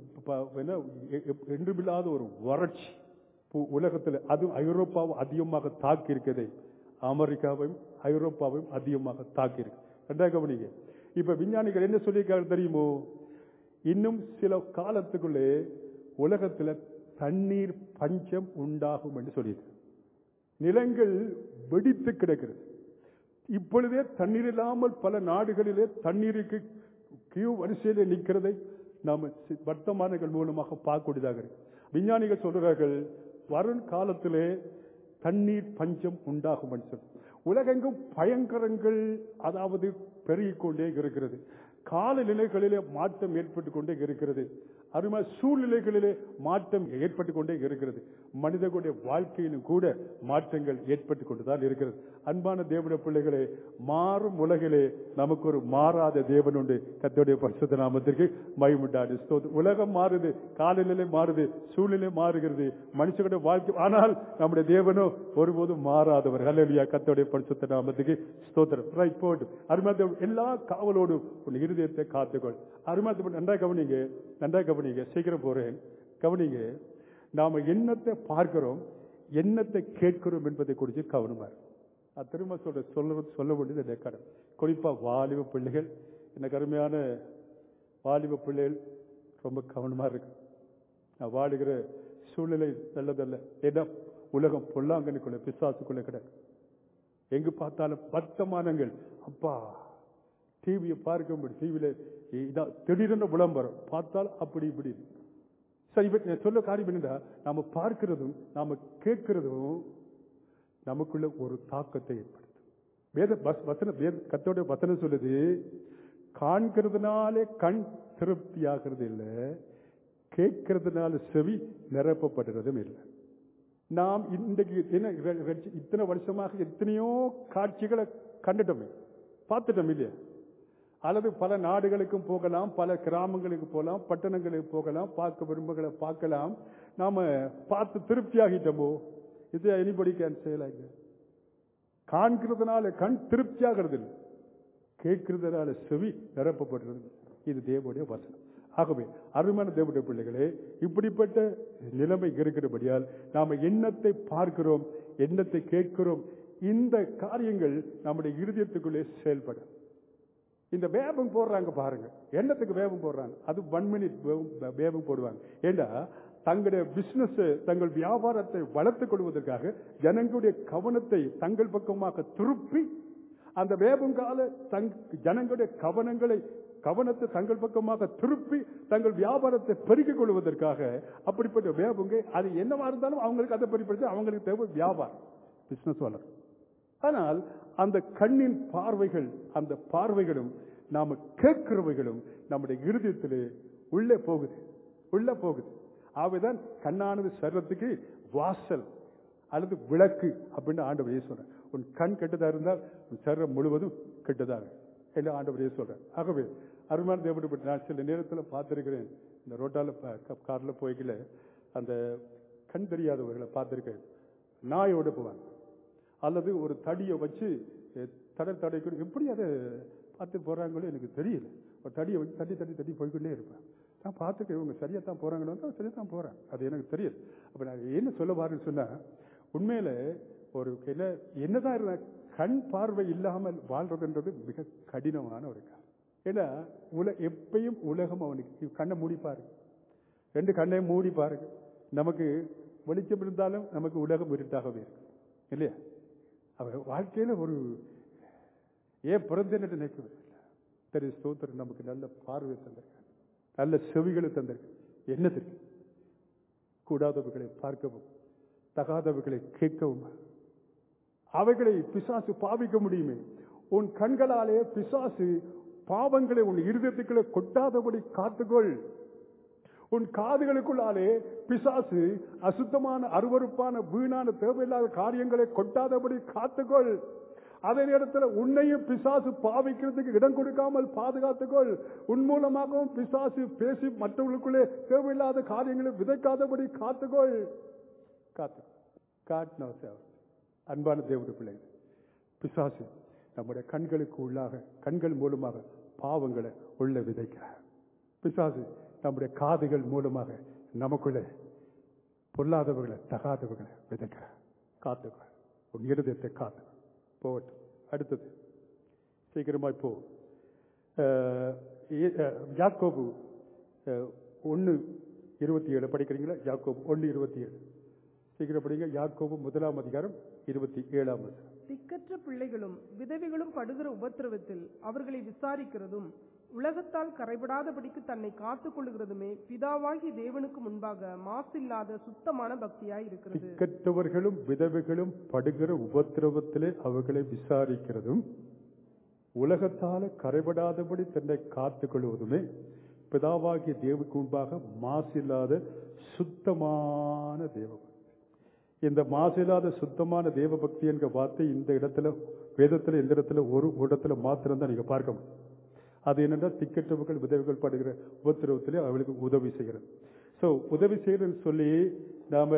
[SPEAKER 1] என்றுமில்லாத ஒரு வறட்சி உலகத்தில், அது ஐரோப்பாவும் அதிகமாக தாக்கி இருக்கிறது, அமெரிக்காவையும் ஐரோப்பாவையும் அதிகமாக தாக்கி இருக்கு. ரெண்டாவது கவனிங்க. இப்ப விஞ்ஞானிகள் என்ன சொல்லியிருக்காங்க தெரியுமோ, இன்னும் சில காலத்துக்குள்ளே உலகத்தில் தண்ணீர் பஞ்சம் உண்டாகும் என்று சொல்லியிருக்கு. நிலங்கள் வெடித்து கிடக்கிறது. இப்பொழுதே தண்ணீர் இல்லாமல் பல நாடுகளிலே தண்ணீருக்கு கியூ வரிசையிலே நிற்கிறதை நாம் வர்த்தமானங்கள் மூலமாக பார்க்கக்கூடியதாக இருக்கு. விஞ்ஞானிகள் சொல்கிறார்கள் வரும் காலத்திலே தண்ணீர் பஞ்சம் உண்டாகும் என்று சொல்லி. உலகெங்கும் பயங்கரங்கள் அதாவது பெருகிக் கொண்டே இருக்கிறது. காலநிலைகளிலே மாற்றம் ஏற்பட்டுக் கொண்டே இருக்கிறது. அருமை சூழ்நிலைகளிலே மாற்றம் ஏற்பட்டுக் கொண்டே இருக்கிறது. மனிதர்களுடைய வாழ்க்கையிலும் கூட மாற்றங்கள் ஏற்பட்டுக் கொண்டுதான் இருக்கிறது. அன்பான தேவனுடைய பிள்ளைகளே, மாறும் உலகிலே நமக்கு ஒரு மாறாத தேவன் உண்டு. கர்த்தருடைய பரிசுத்த நாமத்திற்கு மகிமை உண்டாகட்டும். உலகம் மாறுது, காலநிலை மாறுது, சூழ்நிலை மாறுகிறது, மனுஷனுடைய வாழ்க்கை, ஆனால் நம்முடைய தேவனோ ஒருபோதும் மாறாதவர். ஹல்லேலூயா. கர்த்தருடைய பரிசுத்த நாமத்துக்கு ஸ்தோத்திரம். ரைட் போடு. அருமை எல்லா காவலோடு உன் இருதயத்தை காத்துக்கொள். அருமை நன்றாக கவனிங்க, நன்றாக கவனிங்க. சீக்கிரம் போறேன். கவனிங்க. நாம என்னத்தை பார்க்கிறோம், என்னத்தை கேட்கிறோம் என்பதை குறித்து கவனமா இருக்கும். திரும்ப சொல்ல வேண்டியது இந்த கடன். குறிப்பா வாலிப பிள்ளைகள், எனக்கு அருமையான வாலிப பிள்ளைகள் ரொம்ப கவனமா இருக்கு. நான் வாழுகிற சூழ்நிலை நல்லதல்ல. ஏன்னா உலகம் பொல்லாங்கனுக்குள்ள பிசாசுக்குள்ள கிடக்கு. எங்கு பார்த்தாலும் வர்த்தமானங்கள். அப்பா டிவியை பார்க்க முடியும். டிவியில திடீரென விளம்பரம் பார்த்தால் அப்படி இப்படி. சரி, சொல்ல காரியம் என்னடா, நாம பார்க்கிறதும் நாம கேட்கிறதும் நமக்குள்ள ஒரு தாக்கத்தை ஏற்படுத்தும். கர்த்தருடைய வசனம் சொல்லுது, காண்கிறதுனாலே கண் திருப்தி ஆகிறது இல்லை, கேட்கிறதுனால செவி நிரப்பப்படுறதும் இல்லை. நாம் இன்றைக்கு இத்தனை வருஷமாக எத்தனையோ காட்சிகளை கண்டுட்டோமே, பார்த்துட்டோம் இல்லையா? அல்லது பல நாடுகளுக்கும் போகலாம், பல கிராமங்களுக்கு போகலாம், பட்டணங்களுக்கு போகலாம், பார்க்க விரும்புகளை பார்க்கலாம். நாம பார்த்து திருப்தி ஆகிட்டோமோ? இது எனிபடி கேன் சே லைக். காண்கிறதுனால கண் திருப்தி ஆகிறது இல்லை, கேட்கிறதுனால செவி நிரப்பப்படுறது. இது தேவனுடைய வசனம். ஆகவே அருமையான தேவனுடைய பிள்ளைகளே, இப்படிப்பட்ட நிலைமை இருக்கிறபடியால் நாம எண்ணத்தை பார்க்கிறோம், எண்ணத்தை கேட்கிறோம். இந்த காரியங்கள் நம்முடைய இருதயத்துக்குள்ளே செயல்படும். இந்த வேபம் போடுறாங்க பாருங்க, எண்ணத்துக்கு வேபம் போடுறாங்க. அது 1 மினிட் வேபம் போடுவாங்க. ஏன்னா தங்களுடைய பிசினஸ், தங்கள் வியாபாரத்தை வளர்த்துக் கொள்வதற்காக ஜனங்களுடைய கவனத்தை தங்கள் பக்கமாக திருப்பி, அந்த வேபம் கால ஜனங்களுடைய கவனத்தை தங்கள் பக்கமாக திருப்பி தங்கள் வியாபாரத்தை பெருக்கிக் கொள்வதற்காக அப்படிப்பட்ட வேபங்க. அது என்னவா இருந்தாலும் அவங்களுக்கு அதை பெருப்படுத்தி அவங்களுக்கு தேவை வியாபாரம், பிசினஸ் வளரும். ஆனால் அந்த கண்ணின் பார்வைகள், அந்த பார்வைகளும் நாம கேட்கிறவைகளும் நம்முடைய இருதயத்திலே உள்ளே போகுது. ஆகவேதான் கண்ணானது சரீரத்துக்கு வாசல் அல்லது விளக்கு அப்படின்னு ஆண்டவர் சொல்றார். உன் கண் கெட்டதா இருந்தால் உன் சரீரம் முழுவதும் கெட்டதாக என்று ஆண்டவர் சொல்றார். ஆகவே அருமையான தேவனுடைய, நான் சில நேரத்தில் பார்த்திருக்கிறேன், இந்த ரோட்டால கார்ல போய்க்கல அந்த கண் தெரியாதவர்களை பார்த்திருக்கேன். நாயோட போவாங்க, அல்லது ஒரு தடியை வச்சு தடைக்கணும். எப்படி அதை பார்த்து போறாங்களோ எனக்கு தெரியல. ஒரு தடியை வச்சு தட்டி போய்கொண்டே இருப்பேன். நான் பார்த்துக்க இவங்க சரியா தான் போறாங்கன்னு, சரியா தான் போறேன், அது எனக்கு தெரியுது. அப்ப நான் என்ன சொல்ல பாருன்னு சொன்னா, உண்மையில ஒரு என்னதான் இருந்த கண் பார்வை இல்லாமல் வாழ்றதுன்றது மிக கடினமான ஒரு காலம். ஏன்னா எப்பயும் உலகம் அவனுக்கு கண்ணை மூடி பாருங்க, 2 கண்ணையும் மூடி பாருங்க. நமக்கு வெளிச்சம் இருந்தாலும் நமக்கு உலகம் இருட்டாகவே இருக்கு இல்லையா? அவ வாழ்க்கையில ஒரு ஏன் பிறந்தேன்னு நினைக்கிறது இல்லை. ஸ்தோத்திரம், நமக்கு நல்ல பார்வை தந்திருக்காங்க, நல்ல செவிகளை தந்திருக்கு. என்னத்திற்கு? கூடாதவர்களை பார்க்கவும், தகாதவர்களை கேட்கவும். அவைகளை பிசாசு பாவிக்க முடியுமே. உன் கண்களாலே பிசாசு பாவங்களை உன் இருதயத்துக்குள்ளே கொட்டாதபடி காத்துக்கொள். உன் காதுகளுக்குள்ளாலே பிசாசு அசுத்தமான, அருவருப்பான, வீணான, தேவையில்லாத காரியங்களை கொட்டாதபடி காத்துக்கொள். அதே நேரத்தில் உன்னையும் பிசாசு பாவிக்கிறதுக்கு இடம் கொடுக்காமல் பாதுகாத்துக்கொள். உன் மூலமாகவும் பிசாசு பேசி மற்றவர்களுக்குள்ளே தேவையில்லாத காரியங்களை விதைக்காதபடி காத்துக்கொள். அன்பான தேவனுடைய பிள்ளைகள், பிசாசு நம்முடைய கண்களுக்கு உள்ளாக, கண்கள் மூலமாக பாவங்களை உள்ள விதைக்கிறார். பிசாசு நம்முடைய காதுகள் மூலமாக நமக்குள்ளே பொல்லாதவர்களை, தகாதவர்களை விதைக்கிறார். காத்துக்கள், உன் இருதயத்தை காத்து போகட்டும். அடுத்தது சீக்கிரமாய் போ. யாக்கோபு 1:27 படிக்கிறீங்களா? யாக்கோபு 1:27 சீக்கிரம் படிங்க. யாக்கோபு 1 அதிகாரம் 27.
[SPEAKER 2] திக்கற்ற பிள்ளைகளும் விதவைகளும் படுகிற உபத்திரவத்தில் அவர்களை விசாரிக்கிறதும் உலகத்தால் கரைபடாதபடிக்கு தன்னை காத்துக் கொள்ளுகிறதுமே பிதாவாகி தேவனுக்கு முன்பாக மாசில்லாத சுத்தமான பக்தியாய் இருக்கிறது.
[SPEAKER 1] திக்கற்றவர்களும் விதவைகளும் படுகிற உபத்திரவத்திலே அவர்களை விசாரிக்கிறதும் உலகத்தால கரைபடாதபடி தன்னை காத்துக் கொள்வதுமே பிதாவாகிய தேவனுக்கு முன்பாக மாசில்லாத சுத்தமான தேவபக்தி. இந்த மாசில்லாத சுத்தமான தேவபக்தி என்கிற வார்த்தை இந்த இடத்துல வேதத்துல இந்த இடத்துல ஒரு இடத்துல மாத்திரம்தான் நீங்க பார்க்க முடியும். அது என்னென்றால் திக்கற்றவர்கள் விதவைகள் படுகிற உபத்திரவத்திலே அவளுக்கு உதவி செய்கிறது. ஸோ உதவி செய்யறது சொல்லி நாம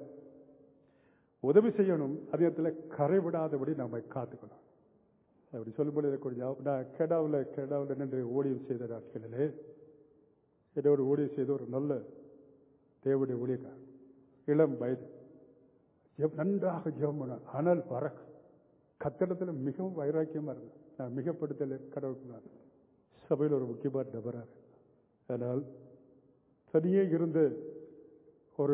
[SPEAKER 1] உதவி செய்யணும், அதே இடத்துல கரைவிடாதபடி நாம காத்துக்கணும். அப்படி சொல்லும்போது கொஞ்சம் நான் கெடாவில் நின்று ஊழியம் செய்த நாட்களிலே என்னோட ஊழியம் செய்த ஒரு நல்ல தேவனுடைய ஊழியக்காரர், இளம் வயது, நன்றாக ஜெபம் பண்ணார். ஆனால் வர கத்தடத்தில் மிகவும் வைராக்கியமா இருந்தேன். நான் மிகப்படுத்தல கடவுளுக்கு சபையில் ஒரு முக்கியமான நபராக. ஆனால் தனியே இருந்த ஒரு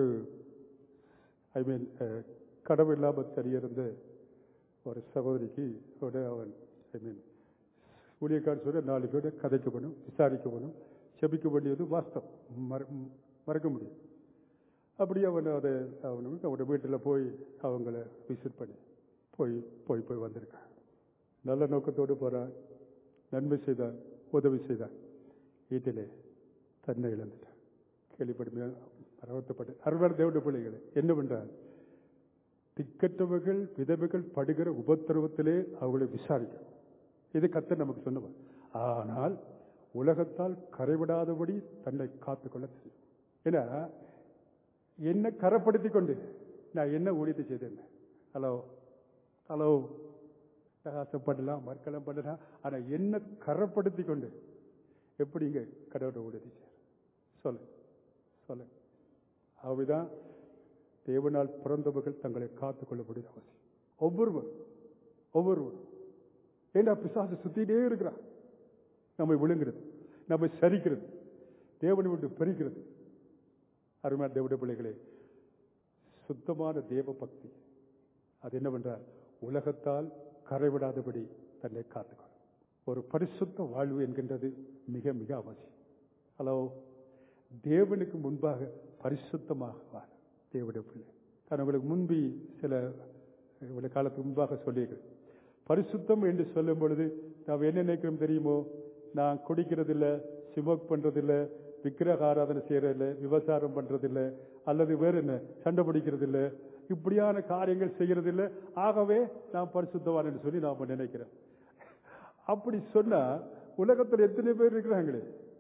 [SPEAKER 1] கடவுள் இல்லாமல் தனியே இருந்த ஒரு சகோதரிக்கு அவன் ஊழியக்காரன் சொல்ல 4 பேரை கதைக்க வேணும், விசாரிக்க வேணும், செபிக்க வேண்டியது வாஸ்தவம், மறக்க முடியும். அப்படி அவனுக்கு அவனோட வீட்டில் போய் அவங்கள விசிட் பண்ணி போய் வந்திருக்கான். நல்ல நோக்கத்தோடு போறான், நன்மை செய்தான், உதவி செய்தான். வீட்டிலே தன்னை இழந்துட்டான். கேள்விப்பட்டு வருத்தப்பட்டு அருமையான தேவனுடைய பிள்ளைகளை என்னவென்றால் திக்கற்றவர்கள் விதவைகள் படுகிற உபத்திரவத்திலே அவர்களை விசாரிக்கணும். இது கர்த்தர் நமக்கு சொன்னவர். ஆனால் உலகத்தால் கரைவிடாதபடி தன்னை காத்துக்கொள்ள தெரியும். ஏன்னா என்ன கரைப்படுத்தி கொண்டு நான் என்ன ஊழியத்தை செய்தேன். ஹலோ ஆசைப்படலாம், மறுக்கலாம் பண்ணலாம். ஆனா என்ன கரைப்படுத்தி கொண்டு எப்படிங்க கடவுளை ஊழியத்தை செய்ய சொல்ல அவைதான் தேவனால் பிறந்தவர்கள் தங்களை காத்துக்கொள்ளக்கூடிய அவசியம். ஒவ்வொருவர் ஏன்னா பிசாசு சுத்திட்டே இருக்கிறான். நம்மை விழுங்குறது, நம்மை சரிக்கிறது, தேவனை விட்டு பறிக்கிறது. அருமையான தேவனுடைய பிள்ளைகளே, சுத்தமான தேவ பக்தி அது என்னவென்றால் உலகத்தால் கரைவிடாதபடி தன்னை காத்துக்கொள்ளும். ஒரு பரிசுத்த வாழ்வு என்கின்றது மிக மிக அவசியம். தேவனுக்கு முன்பாக பரிசுத்தமாக வாழ தேவனுடைய பிள்ளை. நான் உங்களுக்கு முன்பி சில காலத்துக்கு முன்பாக சொல்லியிருக்கிறேன். பரிசுத்தம் என்று சொல்லும் பொழுது நாம் என்ன நினைக்கிறோம் தெரியுமோ? நான் குடிக்கிறதில்லை, ஸ்மோக் பண்றதில்லை, விக்கிரக ஆராதனை செய்யறதில்லை, விபச்சாரம் பண்றதில்லை, அல்லது வேற என்ன சண்டை பிடிக்கிறதில்லை, இப்படியான காரியங்கள் செய்யறதில்லை, ஆகவே நான் பரிசுத்தவான் என்று சொல்லி நாம நினைக்கிறேன். அப்படி சொன்னா உலகத்தில் எத்தனை பேர் இருக்கிறாங்களே,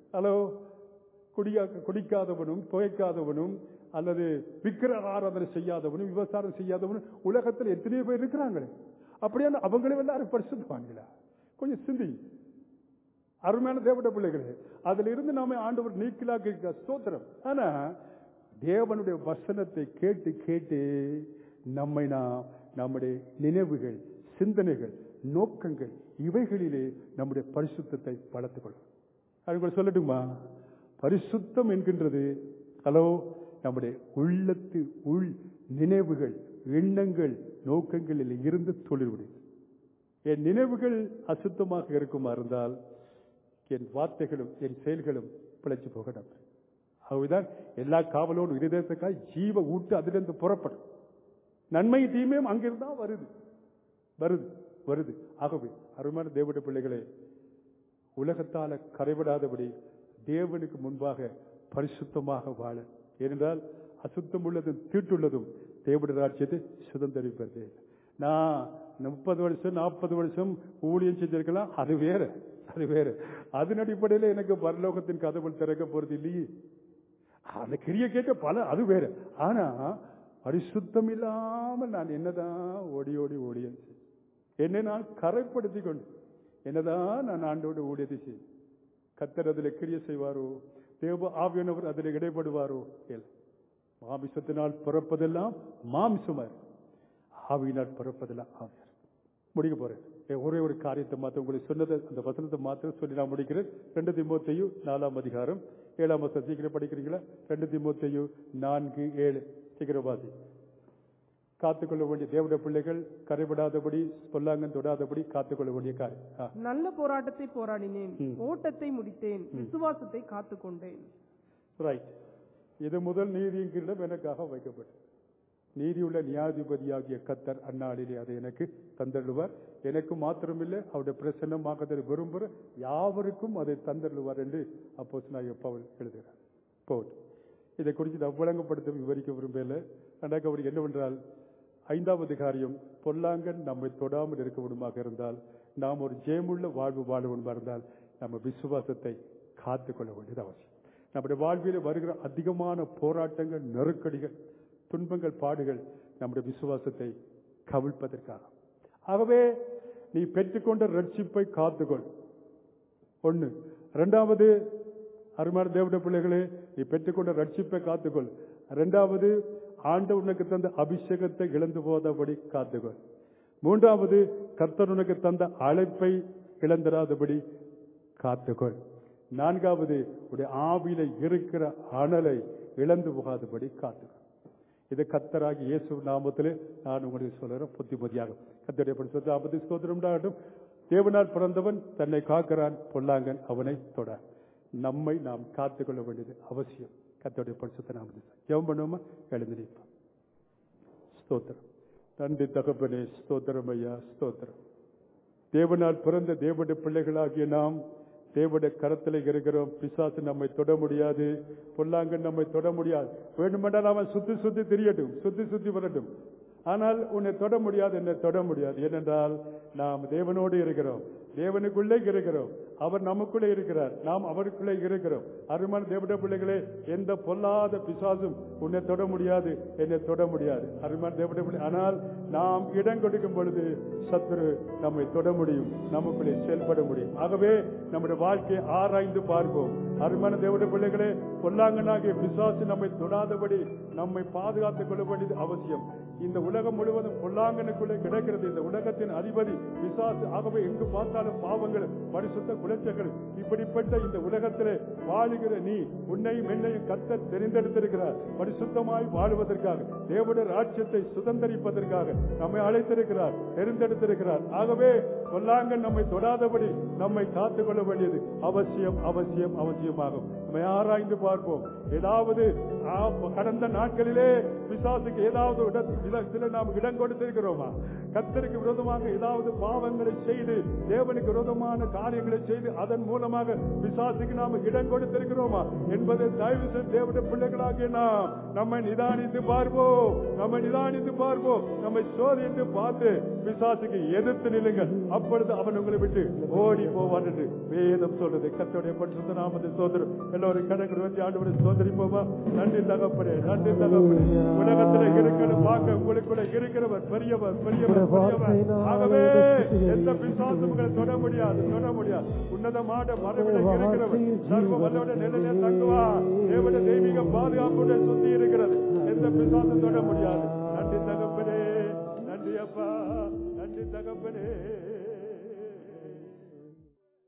[SPEAKER 1] குடிக்காதவனும் புகைக்காதவனும் அல்லது விக்கிரக ஆராதனை செய்யாதவனும் விபச்சாரம் செய்யாதவனும் உலகத்தில் எத்தனை பேர் இருக்கிறாங்களே. அப்படியான அவங்களும் எல்லாரும் பரிசுத்தவான்களா? கொஞ்சம் சிந்தி. அருமையான தேவனுடைய பிள்ளைகளே, அதுல இருந்து நாம ஆண்டவர் நீக்கலாக இருக்க ஸ்தோத்திரம். ஆனா தேவனுடைய வசனத்தை கேட்டு கேட்டு நம்முடைய நினைவுகள், சிந்தனைகள், நோக்கங்கள் இவைகளிலே நம்முடைய பரிசுத்தத்தை வளர்த்துக் கொள்ளும். அது சொல்லட்டுமா? பரிசுத்தம் என்கின்றது நம்முடைய உள்ளத்து உள் நினைவுகள், எண்ணங்கள், நோக்கங்களில் இருந்து தொழில்விடும். என் நினைவுகள் அசுத்தமாக இருக்குமா இருந்தால் என் வார்த்தைகளும் என் செயல்களும் பிழைச்சு போகணும். அதுதான் எல்லா காவலோடு இருதயத்துக்காய் ஜீவ ஊட்டு அதிலிருந்து புறப்படும். நன்மை தீமையும் அங்கிருந்தா வருது. ஆகவே அருமையான தேவனுடைய பிள்ளைகளே, உலகத்தால கரைவிடாதபடி தேவனுக்கு முன்பாக பரிசுத்தமாக வாழ. ஏனென்றால் அசுத்தம் உள்ளதும் தீட்டுள்ளதும் தேவனுடைய ராஜ்யத்தை சுதந்திரிப்பது. நான் 30 வருஷம் 40 வருஷம் ஊழியம் செஞ்சிருக்கலாம், அது வேற. அதன் அடிப்படையில் எனக்கு பரலோகத்தின் கதவுகள் திறக்க போறது இல்லையே. அந்த கிரியை கேட்ட பல அது வேற. ஆனா பரிசுத்தம் இல்லாமல் நான் என்னதான் ஓடி என்னை நான் கரைப்படுத்தி கொண்டு என்னதான் நான் ஆண்டோடு ஊழியத்தை செய்வேன். கர்த்தர் அதில் கிரியை செய்வாரோ, தேவ ஆவியானவர் அதில் இடைப்படுவாரோ? மாமிசத்தினால் பிறப்பதெல்லாம் மாமிசமா, ஆவியினால் பிறப்பதெல்லாம் ஆவியார். முடிக்க போறேன். ஒரே ஒரு காரியத்தை மாத்த உங்களுக்கு சொன்னதை அந்த வசனத்தை மாத்திரம் சொல்லி நான் முடிக்கிறேன். 2 தீமோத்தேயு 4ஆம் அதிகாரம் 7ஆம் வசனம். சீக்கிரம் படிக்கிறீங்களா? 2 தீமோத்தேயு 4:7 சீக்கிரம் வாசி. காத்துக்கொள்ள வேண்டிய தேவனுடைய பிள்ளைகள் கரைபடாதபடி பொல்லாங்கன் தொடாதபடி காத்துக்கொள்ள வேண்டிய காரியம்.
[SPEAKER 2] நல்ல போராட்டத்தை போராடினேன், ஓட்டத்தை முடித்தேன், விசுவாசத்தை காத்துக்கொண்டேன்.
[SPEAKER 1] ரைட். இது முதல் நீதியின் கீழிடம் எனக்காக வைக்கப்பட்டது. நீதியுள்ள நியாயாதிபதியாகிய கர்த்தர் அந்நாளிலே அதை எனக்கு தந்தருவார். எனக்கு மாத்திரமில்லை, அவருடைய பிரசன்னமாக விரும்புகிற யாவருக்கும் அதை தந்தருவார் என்று அப்போஸ்தலனாகிய பவுல் எழுதுகிறார். போட் இதை குறித்து நான் விளங்கப்படுத்த விவரிக்க விரும்பல. அன்றைக்கு அவர் என்னவென்றால், 5வது காரியம், பொல்லாங்கன் நம்மை தொடாமல் இருக்க விடுமாக இருந்தால், நாம் ஒரு ஜெயமுள்ள வாழ்வு வாழ விடுமா இருந்தால், நம்ம விசுவாசத்தை காத்துக்கொள்ள வேண்டியது அவசியம். நம்முடைய வாழ்வில் வருகிற அதிகமான போராட்டங்கள், நெருக்கடிகள், துன்பங்கள், பாடுகள் நம்முடைய விசுவாசத்தை கவிழ்ப்பதற்காக. ஆகவே நீ பெற்றுக்கொண்ட ரட்சிப்பை காத்துக்கொள். 1. 2வது, அருமையான தேவனுடைய பிள்ளைகளே, நீ பெற்றுக்கொண்ட ரட்சிப்பை காத்துக்கொள். 2வது, ஆண்டவர் உனக்கு தந்த அபிஷேகத்தை இழந்து போதபடி காத்துக்கொள். 3வது, கர்த்தர் உனக்கு தந்த அழைப்பை இழந்திராதபடி காத்துக்கொள். 4வது, உடைய ஆவியில இருக்கிற அனலை இழந்து போகாதபடி காத்துக்கொள். இது கர்த்தராகி இயேசு நாமத்திலே நான் உங்களுக்கு சொல்றேன். புத்திமதியாக கர்த்தருடைய பரிசுத்த நாமத்துக்கு ஸ்தோத்திரம் உண்டாகட்டும். தேவனால் பிறந்தவன் தன்னை காக்கிறான், பொல்லாங்கன் அவனை தொடான். நம்மை நாம் காத்துக்கொள்ள வேண்டியது அவசியம். கர்த்தருடைய பரிசுத்த நாமத்தில் ஜெபம் பண்ணுவோமா? எழுந்து நிற்போம். ஸ்தோத்திரம். நன்றி தகப்பனே, ஸ்தோத்திரம் ஐயா, ஸ்தோத்திரம். தேவனால் பிறந்த தேவனுடைய பிள்ளைகளாகிய நாம் தேவனுடைய கரத்தில் இருக்கிறோம். பிசாசு நம்மை தொட முடியாது, பொல்லாங்கன் நம்மை தொட முடியாது. வேண்டுமென்றால் அவன் சுத்தி திரியட்டும், சுத்தி வரட்டும். ஆனால் உன்னை தொட முடியாது, என்னை தொட முடியாது. ஏனென்றால் நாம் தேவனோடு இருக்கிறோம், தேவனுக்குள்ளே இருக்கிறோம். அவர் நமக்குள்ளே இருக்கிறார், நாம் அவருக்குள்ளே இருக்கிறோம். அருமையான தேவனுடைய பிள்ளைகளே, எந்த பொல்லாத பிசாசும் உன்னை தொட முடியாது, என்னை தொட முடியாது. அருமையான தேவனுடைய பிள்ளை, ஆனால் நாம் இடம் கொடுக்கும் பொழுது சத்துரு நம்மை தொட முடியும், நமக்குள்ளே செயல்பட முடியும். ஆகவே நம்முடைய வாழ்க்கையை ஆராய்ந்து பார்ப்போம். அருமையான தேவனுடைய பிள்ளைகளே, பொல்லாங்கனாகிய பிசாசு நம்மை தொடாதபடி நம்மை பாதுகாத்துக் கொள்ள வேண்டியது அவசியம். இந்த உலகம் முழுவதும் பொல்லாங்கனுக்குள்ளே கிடக்கிறது. இந்த உலகத்தின் அதிபதி பிசாசு. ஆகவே எங்கு பார்த்தாலும் பாவங்கள், பரிசுத்த குலைச்சல்கள். இப்படிப்பட்ட இந்த உலகத்திலே வாழுகிற நீ, உன்னையும் என்னையும் கர்த்தர் தெரிந்தெடுத்திருக்கிறார். பரிசுத்தமாய் வாழுவதற்காக, தேவனுடைய ராஜ்யத்தை சுதந்தரிப்பதற்காக நம்மை அழைத்திருக்கிறார், தெரிந்தெடுத்திருக்கிறார். ஆகவே பொல்லாங்கன் நம்மை தொடாதபடி நம்மை காத்துக்கொள்ள வேண்டியது அவசியம், அவசியம், அவசியமாகும். நம்மை ஆராய்ந்து பார்ப்போம். ஏதாவது கடந்த நாட்களிலே பிசாசுக்கு ஏதாவது இடத்தில் நாம் இடம் கொடுத்திருக்கிறோமா? கர்த்தருக்கு விரோதமாக ஏதாவது பாவங்களை செய்து, தேவனுக்கு விரோதமான காரியங்களை செய்து, அதன் மூலமாக பிசாசுக்கு நாம் இடம் கொடுத்திருக்கிறோமா என்பதை தயவு செய்து தேவனுடைய பிள்ளைகளாகிய நாம் நம்மை நிதானித்து பார்ப்போம், நம்மை சோதித்து பார்த்து பிசாசுக்கு எதிர்த்து நில்லுங்கள். அப்பொழுது அவன் உங்களை விட்டு ஓடி போவான் என்று வேதம் சொல்றது. கர்த்தருடைய பரிசுத்த நாமத்தில் சோதரம் எல்லோரும் கணக்கு வச்சு ஆண்டவரை சோதரிப்போமா? நன்றி தகப்பனே, நன்றி தகப்பனே. உலகத்தில் இருக்கிறது பார்க்க உங்களுக்குள்ள இருக்கிறவர் பெரியவர், பெரியவர், பெரியவர். ஆகவே எந்த பிசாசும் உங்களை தொட முடியாது, தொட முடியாது. உன்னதமான மரபில இருக்கிறவர், சர்வ வல்லோட நிலையிலே தங்குவார். தேவனுடைய தெய்வீக பாதுகாப்புடைய சுத்தி இருக்கிறது, எந்த பிசாசும் தொட முடியாது. நன்றி தகப்பனே, நன்றி அப்பா, நன்றி தகப்பனே.